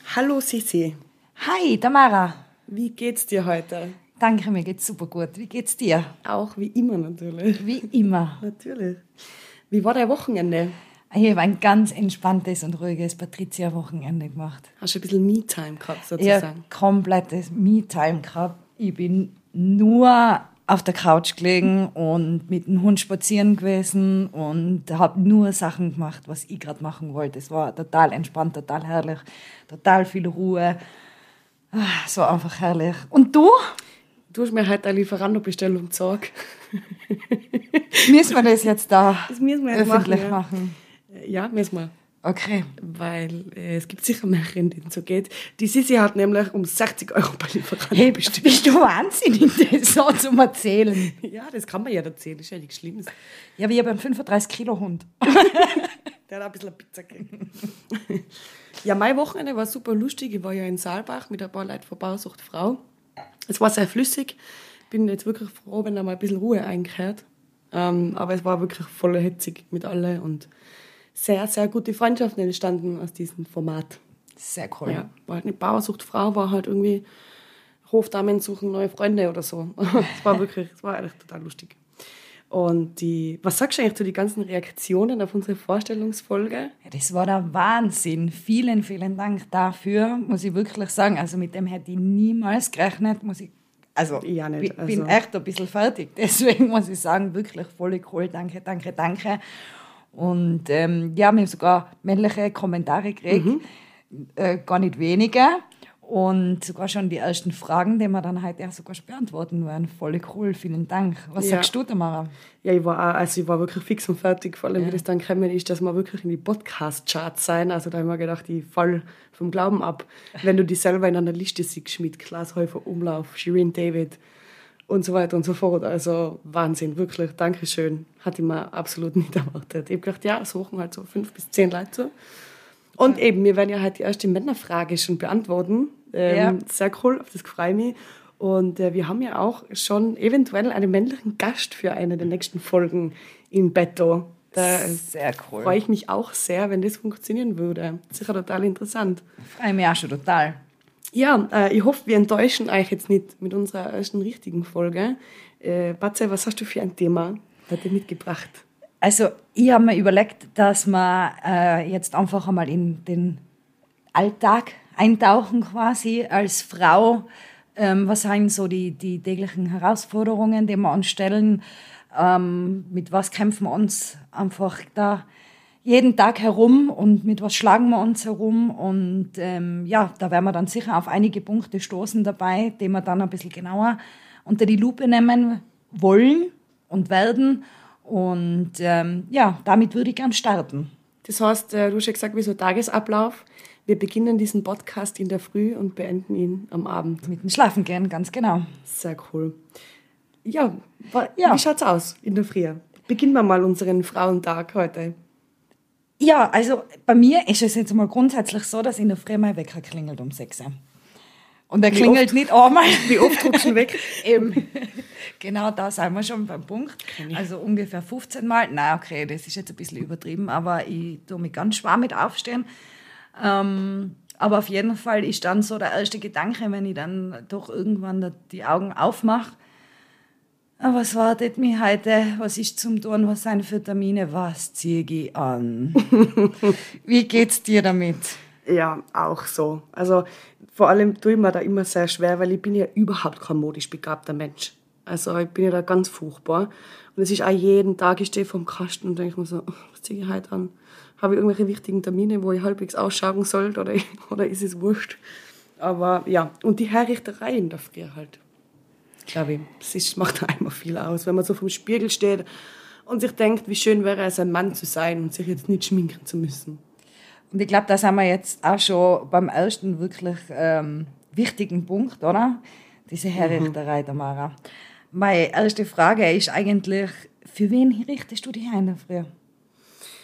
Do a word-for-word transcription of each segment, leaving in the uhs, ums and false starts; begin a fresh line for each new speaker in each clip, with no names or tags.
Hallo Sissi.
Hi, Tamara.
Wie geht's dir heute?
Danke, mir geht's super gut. Wie geht's dir?
Auch wie immer natürlich.
Wie immer.
Natürlich. Wie war dein Wochenende?
Ich habe ein ganz entspanntes und ruhiges Patricia-Wochenende gemacht.
Hast du ein bisschen Me-Time gehabt,
Ich habe
sozusagen?
komplettes Me-Time gehabt. Ich bin nur auf der Couch gelegen und mit dem Hund spazieren gewesen und habe nur Sachen gemacht, was ich gerade machen wollte. Es war total entspannt, total herrlich, total viel Ruhe. Ah, es war einfach herrlich. Und du?
Du hast mir heute eine Lieferando-Bestellung gezeigt.
Müssen wir das jetzt da
Das müssen wir jetzt
öffentlich
machen,
machen?
Ja, ja müssen wir.
Okay.
Weil äh, es gibt sicher mehr, denen es so geht. Die Sissi hat nämlich um sechzig Euro bei Lieferando
Hey,
bestellt.
bist du wahnsinnig, das so zu erzählen?
Ja, das kann man ja erzählen, das ist ja nichts Schlimmes.
Ja, aber ich habe einen fünfunddreißig Kilo Hund.
Der hat ein bisschen Pizza gekriegt. Ja, mein Wochenende war super lustig. Ich war ja in Saalbach mit ein paar Leuten von Bausucht Frau. Es war sehr flüssig. Bin jetzt wirklich froh, wenn da mal ein bisschen Ruhe einkehrt. Ähm, aber es war wirklich voll hetzig mit allen und sehr, sehr gute Freundschaften entstanden aus diesem Format.
Sehr cool.
Ja, war halt eine Bauersucht Frau, war halt irgendwie Hofdamen suchen neue Freunde oder so. Es war wirklich, es war eigentlich total lustig. Und die, was sagst du eigentlich zu den ganzen Reaktionen auf unsere Vorstellungsfolge?
Ja, das war der Wahnsinn. Vielen, vielen Dank dafür, muss ich wirklich sagen. Also mit dem hätte ich niemals gerechnet, muss ich. Also
Ich auch nicht,
ich bin
also.
echt ein bisschen fertig. Deswegen muss ich sagen, wirklich voll cool. Danke, danke, danke. Und ähm, ja, wir haben sogar männliche Kommentare gekriegt,
Mhm.
äh, gar nicht wenige. Und sogar schon die ersten Fragen, die wir dann heute ja sogar schon beantworten werden. Voll cool, vielen Dank. Was
Ja.
sagst du, Tamara?
Ja, ich war, auch, also ich war wirklich fix und fertig, vor allem, wie das dann gekommen ist, dass wir wirklich in die Podcast-Charts sein. Also da habe ich mir gedacht, ich fall vom Glauben ab, wenn du dich selber in einer Liste siehst mit Klaas Häufer Umlauf, Shirin David und so weiter und so fort. Also Wahnsinn, wirklich, Dankeschön. Hatte ich mir absolut nicht erwartet. Ich habe gedacht, ja, suchen halt so fünf bis zehn Leute so. Und eben, wir werden ja heute die erste Männerfrage schon beantworten. Ähm,
Ja.
Sehr cool, auf das freue ich mich. Und äh, wir haben ja auch schon eventuell einen männlichen Gast für eine der nächsten Folgen in petto. Da
Sehr cool.
freue ich mich auch sehr, wenn das funktionieren würde. Sicher total interessant.
Freue mich auch schon total.
Ja, äh, ich hoffe, wir enttäuschen euch jetzt nicht mit unserer ersten richtigen Folge. Äh, Batze, was hast du für ein Thema heute mitgebracht?
Also ich habe mir überlegt, dass wir äh, jetzt einfach einmal in den Alltag eintauchen quasi als Frau. Ähm, was sind so die, die täglichen Herausforderungen, die wir uns stellen? Ähm, mit was kämpfen wir uns einfach da jeden Tag herum und mit was schlagen wir uns herum? Und ähm, ja, da werden wir dann sicher auf einige Punkte stoßen dabei, die wir dann ein bisschen genauer unter die Lupe nehmen wollen und werden. Und ähm, ja, damit würde ich gern starten.
Das heißt, äh, du hast ja gesagt, wie so ein Tagesablauf. Wir beginnen diesen Podcast in der Früh und beenden ihn am Abend.
Mit dem Schlafen gehen, ganz genau.
Sehr cool. Ja, wa-
Ja.
wie schaut's aus in der Früh? Beginnen wir mal unseren Frauentag heute.
Ja, also bei mir ist es jetzt mal grundsätzlich so, dass in der Früh mein Wecker klingelt um sechs Uhr. Und er klingelt
oft?
nicht einmal.
Wie oft rutschst du weg?
Eben. Genau, da sind wir schon beim Punkt. Also ungefähr fünfzehn Mal. Nein, okay, das ist jetzt ein bisschen übertrieben, aber ich tue mich ganz schwer mit aufstehen. Ähm, aber auf jeden Fall ist dann so der erste Gedanke, wenn ich dann doch irgendwann die Augen aufmache. Was wartet mich heute? Was ist zum Tun? Was sind für Termine? Was ziehe ich an? Wie geht's dir damit?
Ja, auch so. Also vor allem tue ich mir da immer sehr schwer, weil ich bin ja überhaupt kein modisch begabter Mensch. Also ich bin ja da ganz furchtbar. Und es ist auch jeden Tag, ich stehe vor dem Kasten und denke mir so, oh, was ziehe ich heute an? Habe ich irgendwelche wichtigen Termine, wo ich halbwegs ausschauen sollte oder, oder ist es wurscht? Aber ja, und die Herrichterei in der Früh halt. Glaube ich, das ist, macht einmal viel aus, wenn man so vom Spiegel steht und sich denkt, wie schön wäre es, ein Mann zu sein und sich jetzt nicht schminken zu müssen.
Und ich glaube, da sind wir jetzt auch schon beim ersten wirklich ähm, wichtigen Punkt, oder? Diese Herrichterei, Tamara. Meine erste Frage ist eigentlich, für wen richtest du dich ein in der Früh?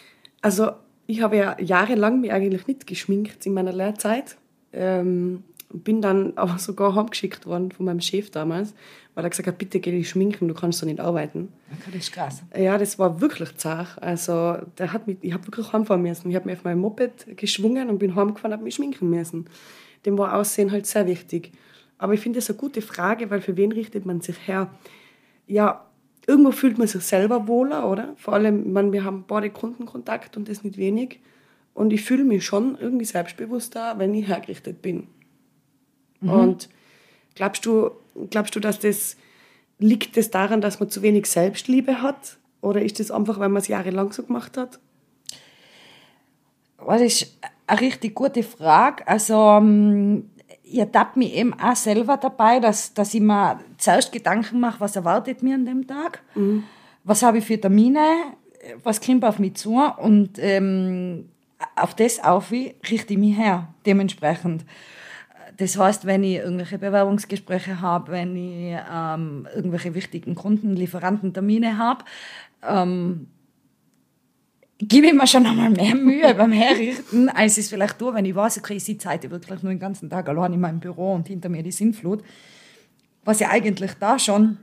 Also ich habe ja jahrelang mich eigentlich nicht geschminkt in meiner Lehrzeit. Ähm, und bin dann aber sogar heimgeschickt worden von meinem Chef damals, weil er gesagt hat, bitte geh dich schminken, du kannst so nicht arbeiten.
Okay, das ist krass.
Ja, das war wirklich zart. Also, der hat mich, ich habe wirklich heimfahren müssen. Ich habe mich auf mein Moped geschwungen und bin heimgefahren und habe mich schminken müssen. Dem war Aussehen halt sehr wichtig. Aber ich finde das eine gute Frage, weil für wen richtet man sich her? Ja, irgendwo fühlt man sich selber wohler, oder? Vor allem, ich meine, wir haben beide Kundenkontakt und das nicht wenig. Und ich fühle mich schon irgendwie selbstbewusster, wenn ich hergerichtet bin. Mhm. Und glaubst du, glaubst du, dass das liegt das daran, dass man zu wenig Selbstliebe hat? Oder ist das einfach, weil man es jahrelang so gemacht hat?
Das ist eine richtig gute Frage. Also, ich ertappe mich eben auch selber dabei, dass, dass ich mir zuerst Gedanken mache, was erwartet mir an dem Tag, mhm. was habe ich für Termine, was kommt auf mich zu und ähm, auf das auf richte ich mich her, dementsprechend. Das heißt, wenn ich irgendwelche Bewerbungsgespräche habe, wenn ich ähm, irgendwelche wichtigen Kunden, Lieferantentermine habe, ähm, gebe ich mir schon einmal mehr Mühe beim Herrichten, als es vielleicht tue, wenn ich weiß, okay, ich sitze heute wirklich nur den ganzen Tag allein in meinem Büro und hinter mir die Sintflut. Was ja eigentlich da schon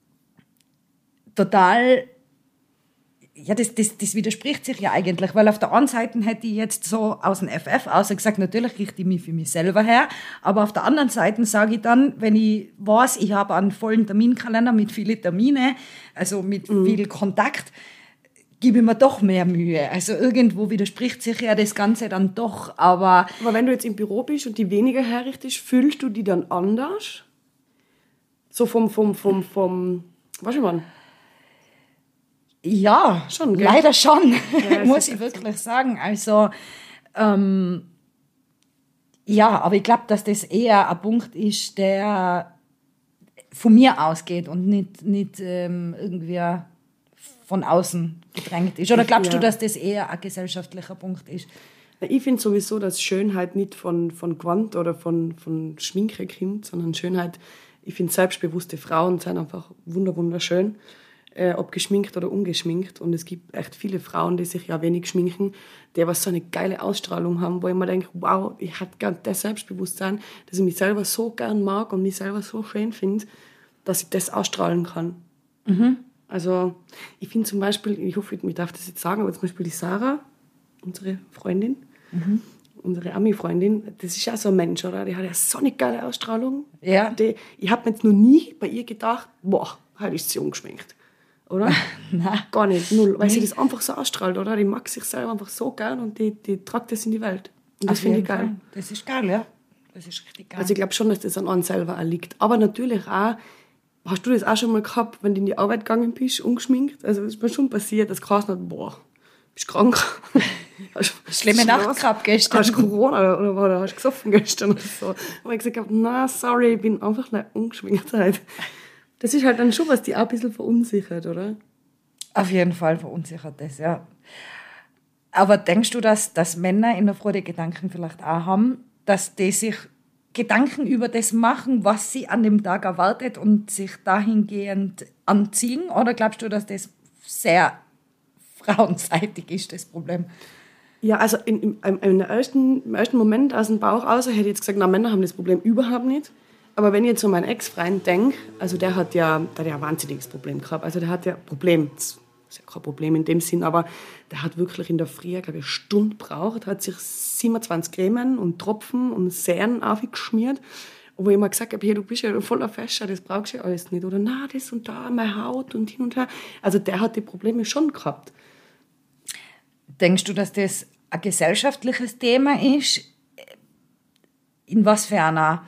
total, ja, das, das, das widerspricht sich ja eigentlich, weil auf der einen Seite hätte ich jetzt so aus dem F F aus gesagt, natürlich richte ich mich für mich selber her, aber auf der anderen Seite sage ich dann, wenn ich weiß, ich habe einen vollen Terminkalender mit vielen Termine, also mit mhm. viel Kontakt, gebe ich mir doch mehr Mühe. Also irgendwo widerspricht sich ja das Ganze dann doch, aber...
Aber wenn du jetzt im Büro bist und die weniger herrichtest, fühlst du die dann anders? So vom, vom, vom, vom, was ich meine?
Ja, schon, gell? Leider schon, ja, muss ich wirklich so sagen. Also, ähm, ja, aber ich glaube, dass das eher ein Punkt ist, der von mir ausgeht und nicht, nicht ähm, irgendwie von außen gedrängt ist. Oder glaubst ja. du, dass das eher ein gesellschaftlicher Punkt ist?
Ich finde sowieso, dass Schönheit nicht von, von Gewand oder von, von Schminke kommt, sondern Schönheit, ich finde, selbstbewusste Frauen sind einfach wunderschön, äh, ob geschminkt oder ungeschminkt. Und es gibt echt viele Frauen, die sich ja wenig schminken, die aber so eine geile Ausstrahlung haben, wo ich mir denke, wow, ich hätte gern das Selbstbewusstsein, dass ich mich selber so gern mag und mich selber so schön finde, dass ich das ausstrahlen kann. Mhm. Also ich finde zum Beispiel, ich hoffe, ich darf das jetzt sagen, aber zum Beispiel die Sarah, unsere Freundin, mhm. unsere Ami-Freundin, das ist ja so ein Mensch, oder? Die hat ja so eine geile Ausstrahlung. Ja. Die, ich habe mir jetzt noch nie bei ihr gedacht, boah, heute ist sie ungeschminkt. Oder? Nein. Gar nicht, null. Weil nee. sie das einfach so ausstrahlt, oder? Die mag sich selber einfach so gern und die, die tragt das in die Welt. Und das finde ich geil.
Fall. Das ist geil, ja. Das ist richtig geil.
Also ich glaube schon, dass das an einem selber auch liegt. Aber natürlich auch, hast du das auch schon mal gehabt, wenn du in die Arbeit gegangen bist, ungeschminkt? Also es ist mir schon passiert, dass geheißen hat, boah, bist du krank?
Schlimme Nacht gehabt gestern.
Hast du Corona oder, oder hast du gesoffen gestern? Oder so. Und ich gesagt habe, na, sorry, ich bin einfach nicht ungeschminkt heute. Das ist halt dann schon was, die auch ein bisschen verunsichert, oder?
Auf jeden Fall verunsichert das, ja. Aber denkst du, dass, dass Männer in der Freude Gedanken vielleicht auch haben, dass die sich Gedanken über das machen, was sie an dem Tag erwartet und sich dahingehend anziehen? Oder glaubst du, dass das sehr frauenseitig ist, das Problem?
Ja, also in, in, in der ersten, im ersten Moment aus dem Bauch raus hätte ich jetzt gesagt, na, Männer haben das Problem überhaupt nicht. Aber wenn ich jetzt an meinen Ex-Freund denke, also der hat ja, der hat ja ein wahnsinniges Problem gehabt. Also der hat ja Problem, das ist ja kein Problem in dem Sinn, aber der hat wirklich in der Früh, glaube ich, eine Stunde gebraucht, hat sich siebenundzwanzig Cremen und Tropfen und Serien aufgeschmiert, wo ich immer gesagt habe, hey, du bist ja voller Fäscher, das brauchst du ja alles nicht. Oder na, das und da, meine Haut und hin und her. Also der hat die Probleme schon gehabt.
Denkst du, dass das ein gesellschaftliches Thema ist? In was für einer,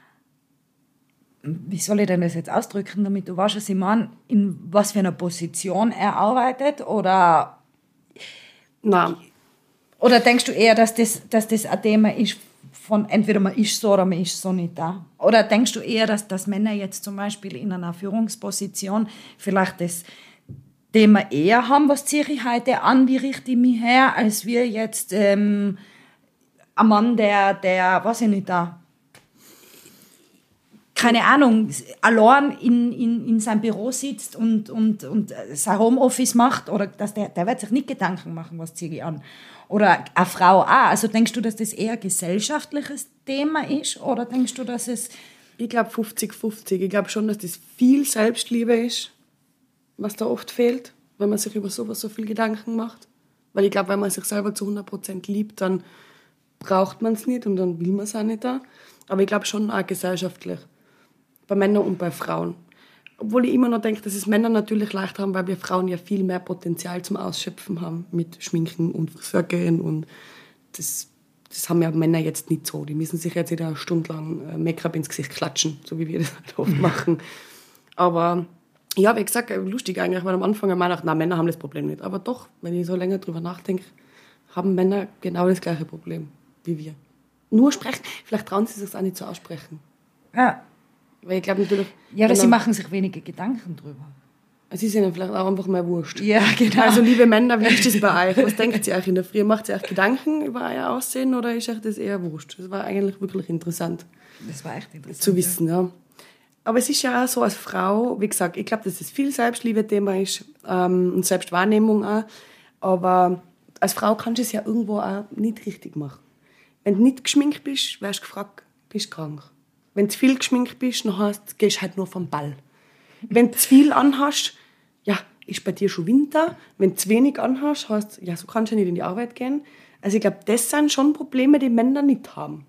wie soll ich denn das jetzt ausdrücken, damit du weißt, was ich meine, in was für einer Position er arbeitet? Oder,
Nein.
Oder denkst du eher, dass das, dass das ein Thema ist, von entweder man ist so oder man ist so nicht da? Oder denkst du eher, dass, dass Männer jetzt zum Beispiel in einer Führungsposition vielleicht das Thema eher haben, was ziehe ich heute an, wie richte ich mich her, als wir jetzt ähm, ein Mann, der, der, weiß ich nicht, da keine Ahnung, allein in, in, in seinem Büro sitzt und, und, und sein Homeoffice macht, oder dass der, der wird sich nicht Gedanken machen, was ziehe ich an. Oder eine Frau auch. Also denkst du, dass das eher ein gesellschaftliches Thema ist, oder denkst du, dass es...
Ich glaube fünfzig fünfzig. Ich glaube schon, dass das viel Selbstliebe ist, was da oft fehlt, wenn man sich über sowas so viel Gedanken macht. Weil ich glaube, wenn man sich selber zu hundert Prozent liebt, dann braucht man es nicht und dann will man es auch nicht da. Aber ich glaube schon auch gesellschaftlich. Bei Männern und bei Frauen. Obwohl ich immer noch denke, dass es Männer natürlich leicht haben, weil wir Frauen ja viel mehr Potenzial zum Ausschöpfen haben mit Schminken und Friseurgehen. Und das, das haben ja Männer jetzt nicht so. Die müssen sich jetzt nicht eine Stunde lang Make-up ins Gesicht klatschen, so wie wir das halt oft machen. Aber ja, wie gesagt, lustig eigentlich, weil am Anfang haben wir gedacht, na, Männer haben das Problem nicht. Aber doch, wenn ich so länger drüber nachdenke, haben Männer genau das gleiche Problem wie wir. Nur sprechen, vielleicht trauen sie sich das auch nicht so aussprechen.
Ja.
Weil ich glaube natürlich...
Ja, oder sie machen sich wenige Gedanken drüber.
Sie sind dann vielleicht auch einfach mal wurscht.
Ja, genau.
Also liebe Männer, wie ist das bei euch? Was denkt ihr euch in der Früh? Macht ihr euch Gedanken über euer Aussehen oder ist euch das eher wurscht? Das war eigentlich wirklich interessant.
Das war echt interessant.
Zu wissen, ja. ja. Aber es ist ja auch so als Frau, wie gesagt, ich glaube, dass es viel Selbstliebe-Thema ist ähm, und Selbstwahrnehmung auch. Aber als Frau kannst du es ja irgendwo auch nicht richtig machen. Wenn du nicht geschminkt bist, wirst du gefragt, bist du krank. Wenn du zu viel geschminkt bist, dann heißt, gehst du halt nur vom Ball. Wenn du zu viel anhast, ja, ist bei dir schon Winter. Wenn du zu wenig anhast, heißt, ja, so kannst du nicht in die Arbeit gehen. Also ich glaube, das sind schon Probleme, die Männer nicht haben.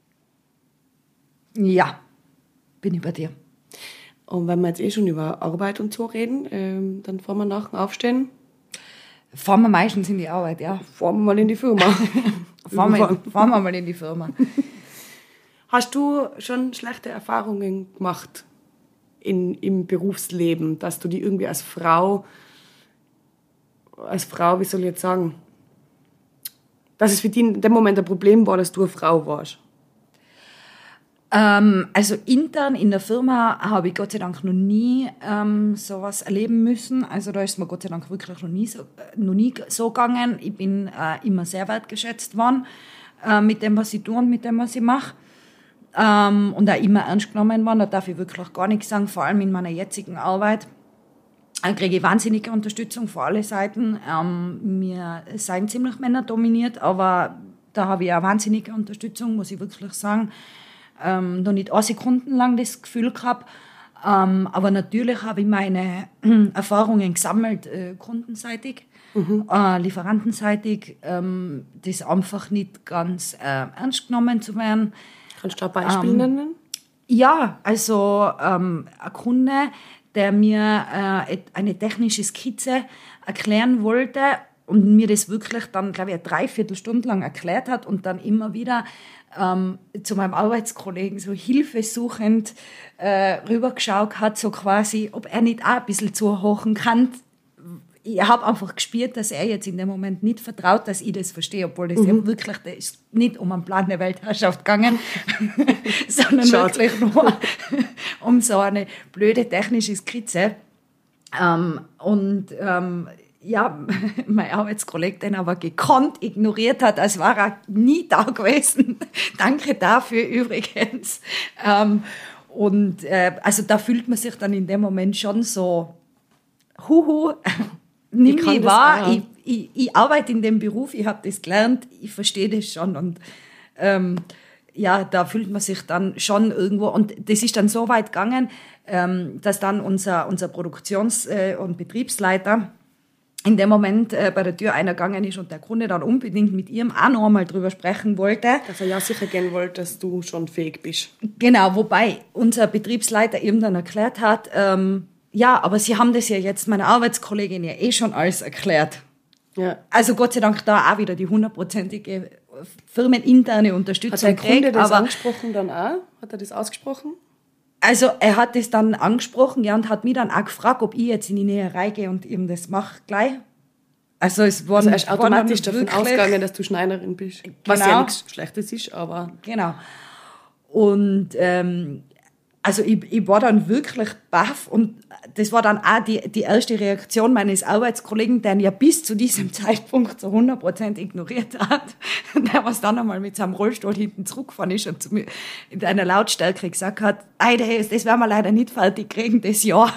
Ja, bin ich bei dir.
Und wenn wir jetzt eh schon über Arbeit und so reden, ähm, dann fahren wir nach dem Aufstehen.
Fahren wir meistens in die Arbeit, ja.
Fahren wir mal in die Firma.
fahren, wir, fahren wir mal in die Firma.
Hast du schon schlechte Erfahrungen gemacht in, im Berufsleben, dass du die irgendwie als Frau, als Frau, wie soll ich jetzt sagen, dass es für dich in dem Moment ein Problem war, dass du eine Frau warst?
Ähm, also intern in der Firma habe ich Gott sei Dank noch nie ähm, sowas erleben müssen. Also da ist mir Gott sei Dank wirklich noch nie so, noch nie so gegangen. Ich bin äh, immer sehr wertgeschätzt worden äh, mit dem, was ich tue und mit dem, was ich mache. Ähm, und auch immer ernst genommen worden. Da darf ich wirklich gar nichts sagen, vor allem in meiner jetzigen Arbeit. Da kriege ich wahnsinnige Unterstützung von allen Seiten. Ähm, wir sind ziemlich männerdominiert, aber da habe ich auch wahnsinnige Unterstützung, muss ich wirklich sagen. Ähm, noch nicht eine Sekunde lang das Gefühl gehabt. Ähm, aber natürlich habe ich meine äh, Erfahrungen gesammelt, äh, kundenseitig, mhm. äh, lieferantenseitig, ähm, das einfach nicht ganz äh, ernst genommen zu werden.
Kannst du ein Beispiel ähm, nennen?
Ja, also ähm, ein Kunde, der mir äh, eine technische Skizze erklären wollte und mir das wirklich dann, glaube ich, eine Dreiviertelstunde lang erklärt hat und dann immer wieder ähm, zu meinem Arbeitskollegen so hilfesuchend äh, rübergeschaut hat, so quasi, ob er nicht auch ein bisschen zuhören kann. Ich habe einfach gespürt, dass er jetzt in dem Moment nicht vertraut, dass ich das verstehe, obwohl das mhm. ja wirklich, das ist nicht um einen Plan der Weltherrschaft gegangen, sondern Schaut. wirklich nur um so eine blöde technische Skizze. Ähm, und ähm, ja, mein Arbeitskollege den aber gekonnt ignoriert hat, als war er nie da gewesen. Danke dafür übrigens. Ähm, und äh, also da fühlt man sich dann in dem Moment schon so, huhu, nimm mich wahr, ich, ich, ich arbeite in dem Beruf, ich habe das gelernt, ich verstehe das schon. Und ähm, ja, da fühlt man sich dann schon irgendwo, und das ist dann so weit gegangen, ähm, dass dann unser, unser Produktions- äh, und Betriebsleiter in dem Moment äh, bei der Tür einer gegangen ist und der Kunde dann unbedingt mit ihm auch noch einmal drüber sprechen wollte.
Dass er ja sicher gehen wollte, dass du schon fähig bist.
Genau, wobei unser Betriebsleiter ihm dann erklärt hat, ähm, ja, aber Sie haben das ja jetzt meiner Arbeitskollegin ja eh schon alles erklärt. Ja. Also Gott sei Dank da auch wieder die hundertprozentige firmeninterne Unterstützung.
Hat der Kunde das aber angesprochen dann auch? Hat er das ausgesprochen?
Also er hat das dann angesprochen, ja, und hat mich dann auch gefragt, ob ich jetzt in die Näherei gehe und ihm das mache gleich. Also es war,
also er ist automatisch davon ausgegangen, dass du Schneiderin bist. Genau. Was ja nichts Schlechtes ist, aber...
Genau. Und ähm, Also ich, ich war dann wirklich baff und das war dann auch die, die erste Reaktion meines Arbeitskollegen, der ihn ja bis zu diesem Zeitpunkt zu hundert Prozent ignoriert hat. Der was dann einmal mit seinem Rollstuhl hinten zurückgefahren ist und zu mir in einer Lautstärke gesagt hat, hey, das, das werden wir leider nicht fertig kriegen, das Jahr.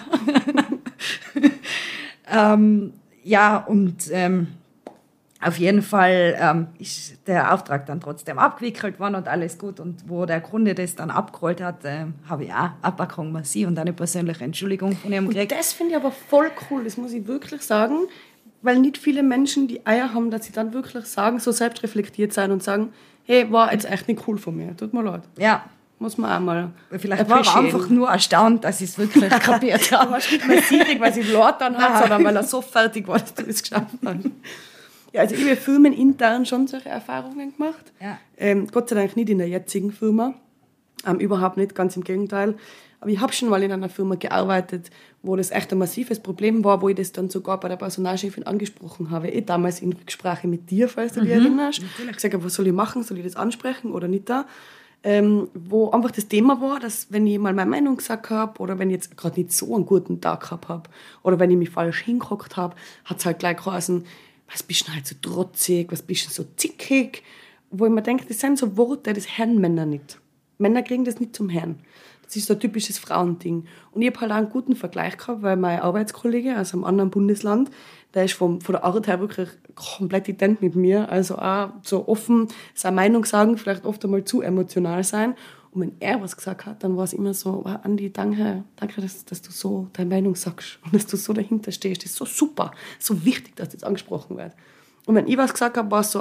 ähm, ja, und ähm, auf jeden Fall ähm, ist der Auftrag dann trotzdem abgewickelt worden und alles gut. Und wo der Kunde das dann abgeholt hat, äh, habe ich auch Abpackung massiv und eine persönliche Entschuldigung von ihm gekriegt.
Und das finde ich aber voll cool, das muss ich wirklich sagen, weil nicht viele Menschen die Eier haben, dass sie dann wirklich sagen, so selbstreflektiert sein und sagen, hey, war jetzt echt nicht cool von mir, tut mir leid.
Ja.
Muss man auch mal
Vielleicht war er einfach nur erstaunt, dass ich es wirklich kapiert habe.
Du warst nicht mehr sierig, weil sie Lord dann hat, sondern weil er so fertig war, dass du es geschafft hast. Ja, also ich habe Firmen intern schon solche Erfahrungen gemacht.
Ja.
Ähm, Gott sei Dank nicht in der jetzigen Firma. Ähm, überhaupt nicht, ganz im Gegenteil. Aber ich habe schon mal in einer Firma gearbeitet, wo das echt ein massives Problem war, wo ich das dann sogar bei der Personalchefin angesprochen habe. Ich damals in Gespräche mit dir, falls du dich mhm, erinnerst. Ich habe gesagt, was soll ich machen? Soll ich das ansprechen oder nicht da? Ähm, wo einfach das Thema war, dass wenn ich mal meine Meinung gesagt habe oder wenn ich jetzt gerade nicht so einen guten Tag gehabt habe oder wenn ich mich falsch hingehockt habe, hat es halt gleich geheißen, was bist du denn halt so trotzig, was bist du so zickig? Wo ich mir denke, das sind so Worte, das hören Männer nicht. Männer kriegen das nicht zum Hören. Das ist so ein typisches Frauending. Und ich habe halt auch einen guten Vergleich gehabt, weil mein Arbeitskollege aus einem anderen Bundesland, der ist vom, von der Art her wirklich komplett ident mit mir. Also auch so offen seine Meinung sagen, vielleicht oft einmal zu emotional sein. Und wenn er was gesagt hat, dann war es immer so, oh, Andi, danke, danke dass, dass du so deine Meinung sagst und dass du so dahinter stehst. Das ist so super, so wichtig, dass das angesprochen wird. Und wenn ich was gesagt habe, war es so,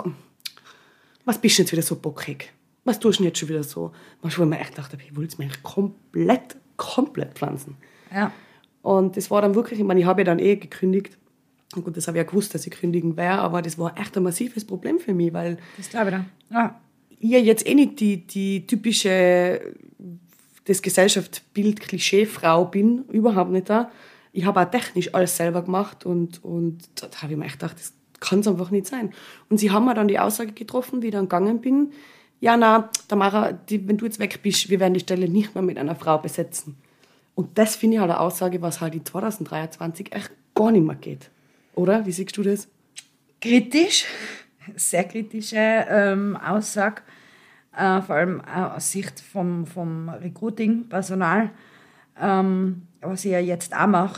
was bist du jetzt wieder so bockig? Was tust du denn jetzt schon wieder so? Manchmal, wo ich mir echt dachte, ich will es mir komplett, komplett pflanzen.
Ja.
Und das war dann wirklich, ich meine, ich habe ja dann eh gekündigt. Und gut, das habe ich ja gewusst, dass ich kündigen werde, aber das war echt ein massives Problem für mich, weil...
Das glaube ich dann. Ja.
Ich ja jetzt eh nicht die, die typische, das Gesellschaftsbild Klischee-Frau bin, überhaupt nicht da. Ich habe auch technisch alles selber gemacht und, und da habe ich mir echt gedacht, das kann es einfach nicht sein. Und sie haben mir dann die Aussage getroffen, wie ich dann gegangen bin, ja, na, Tamara, die, wenn du jetzt weg bist, wir werden die Stelle nicht mehr mit einer Frau besetzen. Und das finde ich halt eine Aussage, was halt in zwanzig dreiundzwanzig echt gar nicht mehr geht. Oder? Wie siehst du das?
Kritisch, sehr kritische ähm, Aussage, äh, vor allem aus Sicht vom, vom Recruiting-Personal, ähm, was ich ja jetzt auch mache.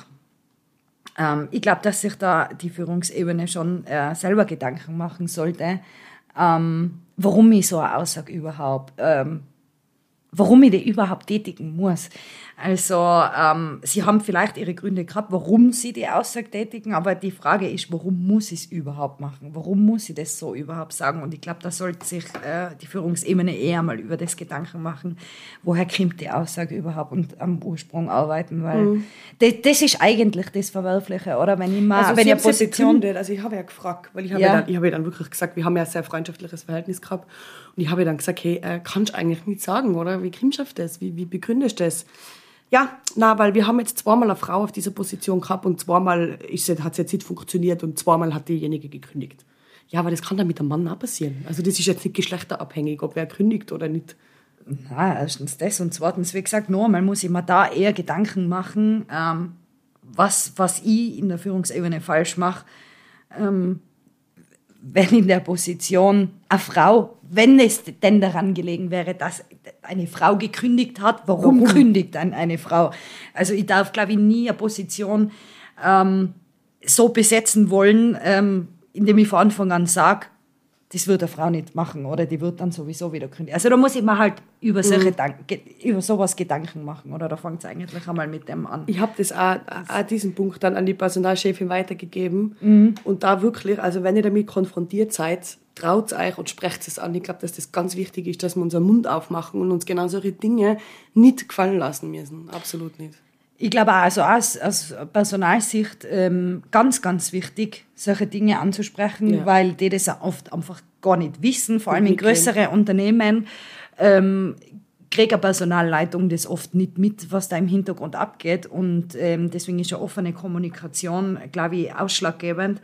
Ähm, ich glaube, dass sich da die Führungsebene schon äh, selber Gedanken machen sollte, ähm, warum ich so eine Aussage überhaupt, ähm, warum ich die überhaupt tätigen muss. Also ähm, sie haben vielleicht ihre Gründe gehabt, warum sie die Aussage tätigen, aber die Frage ist, warum muss ich es überhaupt machen? Warum muss ich das so überhaupt sagen? Und ich glaube, da sollte sich äh, die Führungsebene eher mal über das Gedanken machen, woher kommt die Aussage überhaupt und am Ursprung arbeiten, weil mhm. das, das ist eigentlich das Verwerfliche, oder? Wenn ich mal,
also
wenn
ich
ich Position...
begründet, also ich habe ja gefragt, weil ich habe
ja.
ja dann, ich habe ja dann wirklich gesagt, wir haben ja ein sehr freundschaftliches Verhältnis gehabt und ich habe ja dann gesagt, hey, äh, kannst du eigentlich nicht sagen, oder? Wie kommst du auf das? Wie, wie begründest du das? Ja, na, weil wir haben jetzt zweimal eine Frau auf dieser Position gehabt und zweimal ist, hat es jetzt nicht funktioniert und zweimal hat diejenige gekündigt. Ja, aber das kann dann mit einem Mann auch passieren. Also das ist jetzt nicht geschlechterabhängig, ob wer kündigt oder nicht.
Na, erstens das und zweitens, wie gesagt, nochmal muss ich mir da eher Gedanken machen, ähm, was, was ich in der Führungsebene falsch mache, ähm, wenn in der Position eine Frau, wenn es denn daran gelegen wäre, dass eine Frau gekündigt hat, warum, warum? kündigt dann eine Frau? Also ich darf, glaube ich, nie eine Position ähm, so besetzen wollen, ähm, indem ich von Anfang an sage, das wird eine Frau nicht machen oder die wird dann sowieso wieder kündigen. Also da muss ich mir halt über, solche mhm. Dank- über sowas Gedanken machen oder da fängt es eigentlich einmal mit dem an.
Ich habe das auch, auch diesen Punkt dann an die Personalchefin weitergegeben mhm. und da wirklich, also wenn ihr damit konfrontiert seid, traut euch und sprecht es an. Ich glaube, dass das ganz wichtig ist, dass wir unseren Mund aufmachen und uns genau solche Dinge nicht gefallen lassen müssen. Absolut nicht.
Ich glaube auch, also aus, aus Personalsicht ähm, ganz, ganz wichtig, solche Dinge anzusprechen, ja. weil die das ja oft einfach gar nicht wissen, vor allem in größeren Unternehmen. Ähm, kriegt eine Personalleitung das oft nicht mit, was da im Hintergrund abgeht und ähm, deswegen ist eine offene Kommunikation, glaube ich, ausschlaggebend.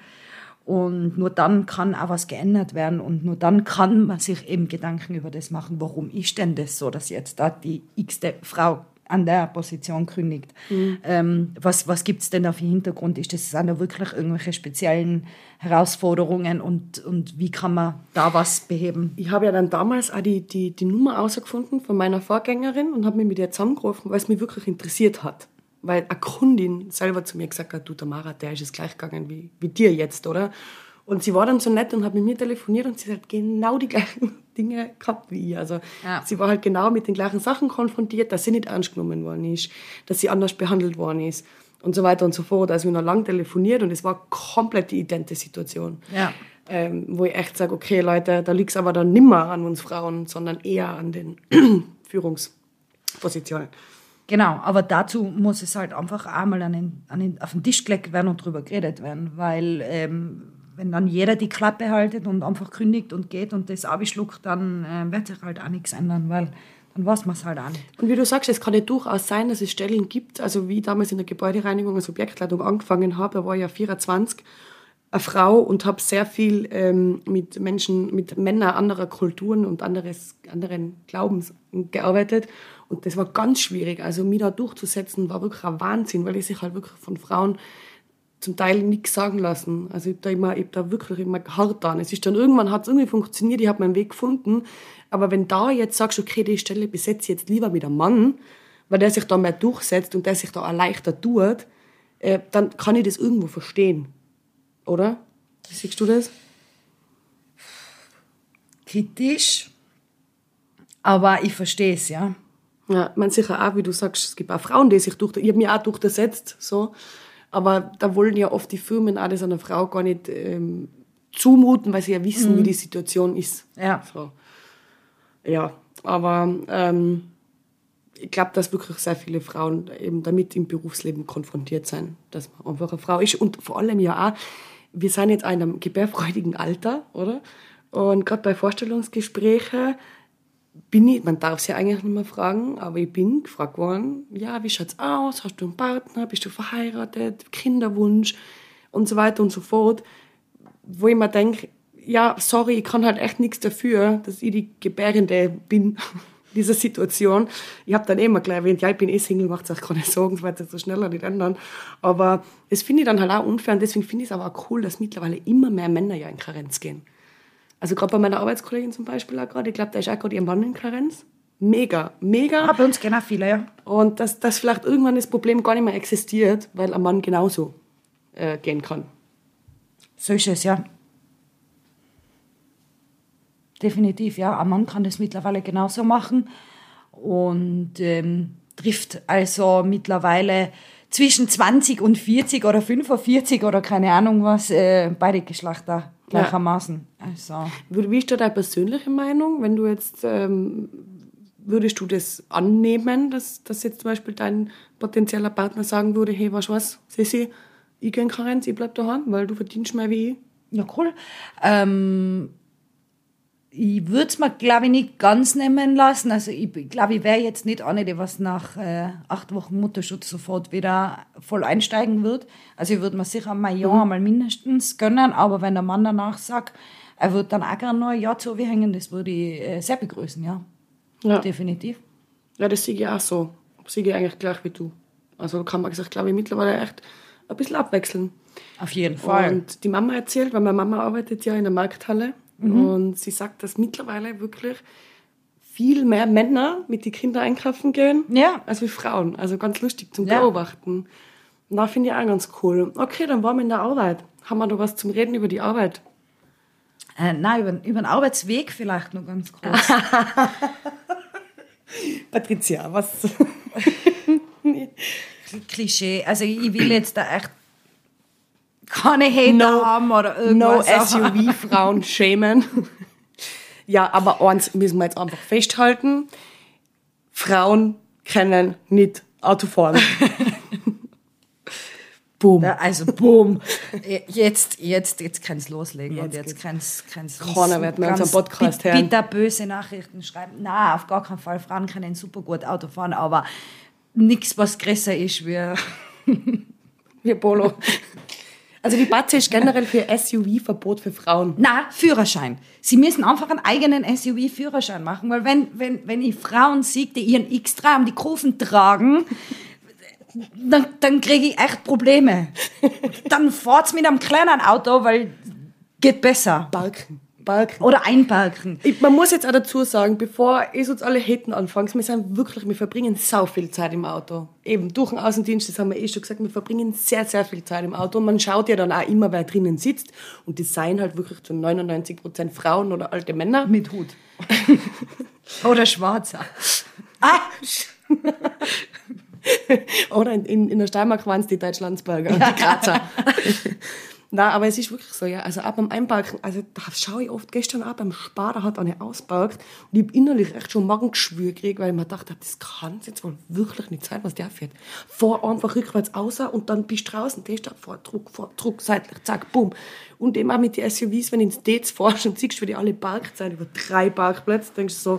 Und nur dann kann auch was geändert werden und nur dann kann man sich eben Gedanken über das machen, warum ist denn das so, dass jetzt da die x-te Frau an der Position kündigt. Mhm. Ähm, was was gibt es denn da für Hintergrund? Ist das, sind da wirklich irgendwelche speziellen Herausforderungen und, und wie kann man da was beheben?
Ich habe ja dann damals auch die, die, die Nummer herausgefunden von meiner Vorgängerin und habe mich mit ihr zusammengerufen, weil es mich wirklich interessiert hat. Weil eine Kundin selber zu mir gesagt hat, du Tamara, der ist es gleich gegangen wie, wie dir jetzt, oder? Und sie war dann so nett und hat mit mir telefoniert und sie hat genau die gleichen Dinge gehabt wie ich. Also ja. Sie war halt genau mit den gleichen Sachen konfrontiert, dass sie nicht ernst genommen worden ist, dass sie anders behandelt worden ist und so weiter und so fort. Also wir haben noch lange telefoniert und es war komplett die identische Situation. Ja. Ähm, wo ich echt sage, okay Leute, da liegt es aber dann nicht mehr an uns Frauen, sondern eher an den Führungspositionen.
Genau, aber dazu muss es halt einfach einmal an den, an den, auf den Tisch gelegt werden und drüber geredet werden, weil ähm, wenn dann jeder die Klappe haltet und einfach kündigt und geht und das abschluckt, dann äh, wird sich halt auch nichts ändern, weil dann weiß man es halt auch nicht.
Und wie du sagst, es kann ja durchaus sein, dass es Stellen gibt, also wie ich damals in der Gebäudereinigung als Objektleitung angefangen habe, da war ich ja vierundzwanzig, eine Frau und habe sehr viel ähm, mit Menschen, mit Männern anderer Kulturen und anderes, anderen Glaubens gearbeitet. Und das war ganz schwierig. Also mich da durchzusetzen, war wirklich ein Wahnsinn, weil ich sich halt wirklich von Frauen zum Teil nichts sagen lassen. Also ich habe da, immer, ich hab da wirklich immer hart an. Es ist dann irgendwann, hat es irgendwie funktioniert, ich habe meinen Weg gefunden. Aber wenn da jetzt sagst, okay, die Stelle besetze ich jetzt lieber mit einem Mann, weil der sich da mehr durchsetzt und der sich da auch leichter tut, äh, dann kann ich das irgendwo verstehen. Oder? Wie siehst du das?
Kritisch, aber ich verstehe es, ja.
Ja, ich meine sicher auch, wie du sagst, es gibt auch Frauen, die sich durch, ich habe mich auch durchgesetzt, so. Aber da wollen ja oft die Firmen auch das einer Frau gar nicht ähm, zumuten, weil sie ja wissen, mhm. wie die Situation ist.
Ja.
So. Ja, aber ähm, ich glaube, dass wirklich sehr viele Frauen eben damit im Berufsleben konfrontiert sind, dass man einfach eine Frau ist. Und vor allem ja auch, wir sind jetzt in einem gebärfreudigen Alter, oder? Und gerade bei Vorstellungsgesprächen bin ich, man darf es ja eigentlich nicht mehr fragen, aber ich bin gefragt worden, ja, wie schaut's aus? Hast du einen Partner? Bist du verheiratet? Kinderwunsch? Und so weiter und so fort. Wo ich mir denke, ja, sorry, ich kann halt echt nichts dafür, dass ich die Gebärende bin, dieser Situation. Ich habe dann eh immer gleich erwähnt, ja, ich bin eh Single, macht euch keine Sorgen, das wird jetzt so schneller nicht ändern. Aber das finde ich dann halt auch unfair und deswegen finde ich es aber auch cool, dass mittlerweile immer mehr Männer ja in Karenz gehen. Also gerade bei meiner Arbeitskollegin zum Beispiel auch gerade, ich glaube, da ist auch gerade ihr Mann in Karenz. Mega, mega.
Ah, bei uns genau viele, ja.
Und dass, dass vielleicht irgendwann das Problem gar nicht mehr existiert, weil ein Mann genauso äh, gehen kann.
So ist es, ja. Definitiv, ja. Ein Mann kann das mittlerweile genauso machen und ähm, trifft also mittlerweile zwischen zwanzig und vierzig oder fünfundvierzig oder keine Ahnung was, äh, beide Geschlechter gleichermaßen. Ja. Also.
Wie ist da deine persönliche Meinung, wenn du jetzt, ähm, würdest du das annehmen, dass, dass jetzt zum Beispiel dein potenzieller Partner sagen würde, hey, weißt du was, Sissi, ich gehe in Karenz, ich bleib daheim, weil du verdienst mehr wie ich?
Ja, cool. Ähm, ich würde es mir, glaube ich, nicht ganz nehmen lassen. Also ich glaube, ich wäre jetzt nicht eine, die was nach äh, acht Wochen Mutterschutz sofort wieder voll einsteigen wird. Also ich würde mir sicher mal ja, mhm. mal mindestens gönnen, aber wenn der Mann danach sagt, er wird dann auch gerne noch ein Jahr zuhängen, das würde ich äh, sehr begrüßen, ja. Ja. Definitiv.
Ja, das sehe ich auch so. Das sehe ich eigentlich gleich wie du. Also kann man sich, glaube ich, mittlerweile echt ein bisschen abwechseln.
Auf jeden Fall.
Und die Mama erzählt, weil meine Mama arbeitet ja in der Markthalle, mhm. und sie sagt, dass mittlerweile wirklich viel mehr Männer mit den Kindern einkaufen gehen,
ja.
als wie Frauen. Also ganz lustig zum
ja.
Beobachten. Und da finde ich auch ganz cool. Okay, dann waren wir in der Arbeit. Haben wir noch was zum Reden über die Arbeit?
Äh, nein, über, über den Arbeitsweg vielleicht noch ganz kurz.
Patricia, was?
Klischee. Also ich will jetzt da echt keine Hater
no,
haben oder irgendwas.
No S U V-Frauen schämen. Ja, aber eins müssen wir jetzt einfach festhalten. Frauen können nicht Auto fahren.
Boom. Ja, also boom. Jetzt, jetzt, jetzt kann es loslegen jetzt und jetzt kann es
keiner wird mehr unseren Podcast hören.
Bitter böse Nachrichten schreiben. Nein, auf gar keinen Fall. Frauen können super gut Auto fahren, aber nichts, was größer ist wie
wie Polo. Also die Batze ist generell für S U V-Verbot für Frauen.
Na, Führerschein. Sie müssen einfach einen eigenen S U V-Führerschein machen, weil wenn, wenn, wenn ich Frauen sehe, die ihren X drei um die Kurven tragen, dann, dann kriege ich echt Probleme. Dann fahrt's mit einem kleinen Auto, weil geht besser.
Balken. Balken.
Oder einparken.
Ich, man muss jetzt auch dazu sagen, bevor ich uns alle haten anfangs, wir sind wirklich, wir verbringen sau viel Zeit im Auto. Eben, durch den Außendienst, das haben wir eh schon gesagt, wir verbringen sehr, sehr viel Zeit im Auto. Und man schaut ja dann auch immer, wer drinnen sitzt. Und das seien halt wirklich zu neunundneunzig Prozent Frauen oder alte Männer.
Mit Hut. Oder schwarzer.
Ah! Oder in, in, in der Steiermark waren es die Deutschlandsberger und die Grazer. Nein, aber es ist wirklich so, ja. Also auch beim Einparken, also da schaue ich oft, gestern auch beim Spar, da hat eine ausparkt und ich habe innerlich echt schon Magengeschwür gekriegt, weil ich mir dachte, das kann jetzt wohl wirklich nicht sein, was der fährt. Fahr einfach rückwärts raus und dann bist du draußen, der steht vor, Druck, vor, Druck, seitlich, zack, bumm. Und eben auch mit den S U Vs, wenn du ins D fährst und siehst, wie die alle parkt sind, über drei Parkplätze, denkst du so,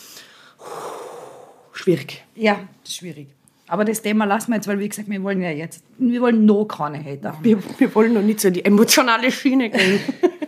schwierig.
Ja, das ist schwierig. Aber das Thema lassen wir jetzt, weil wie gesagt, wir wollen ja jetzt, wir wollen noch keine Hater.
Wir, wir wollen noch nicht so in die emotionale Schiene gehen.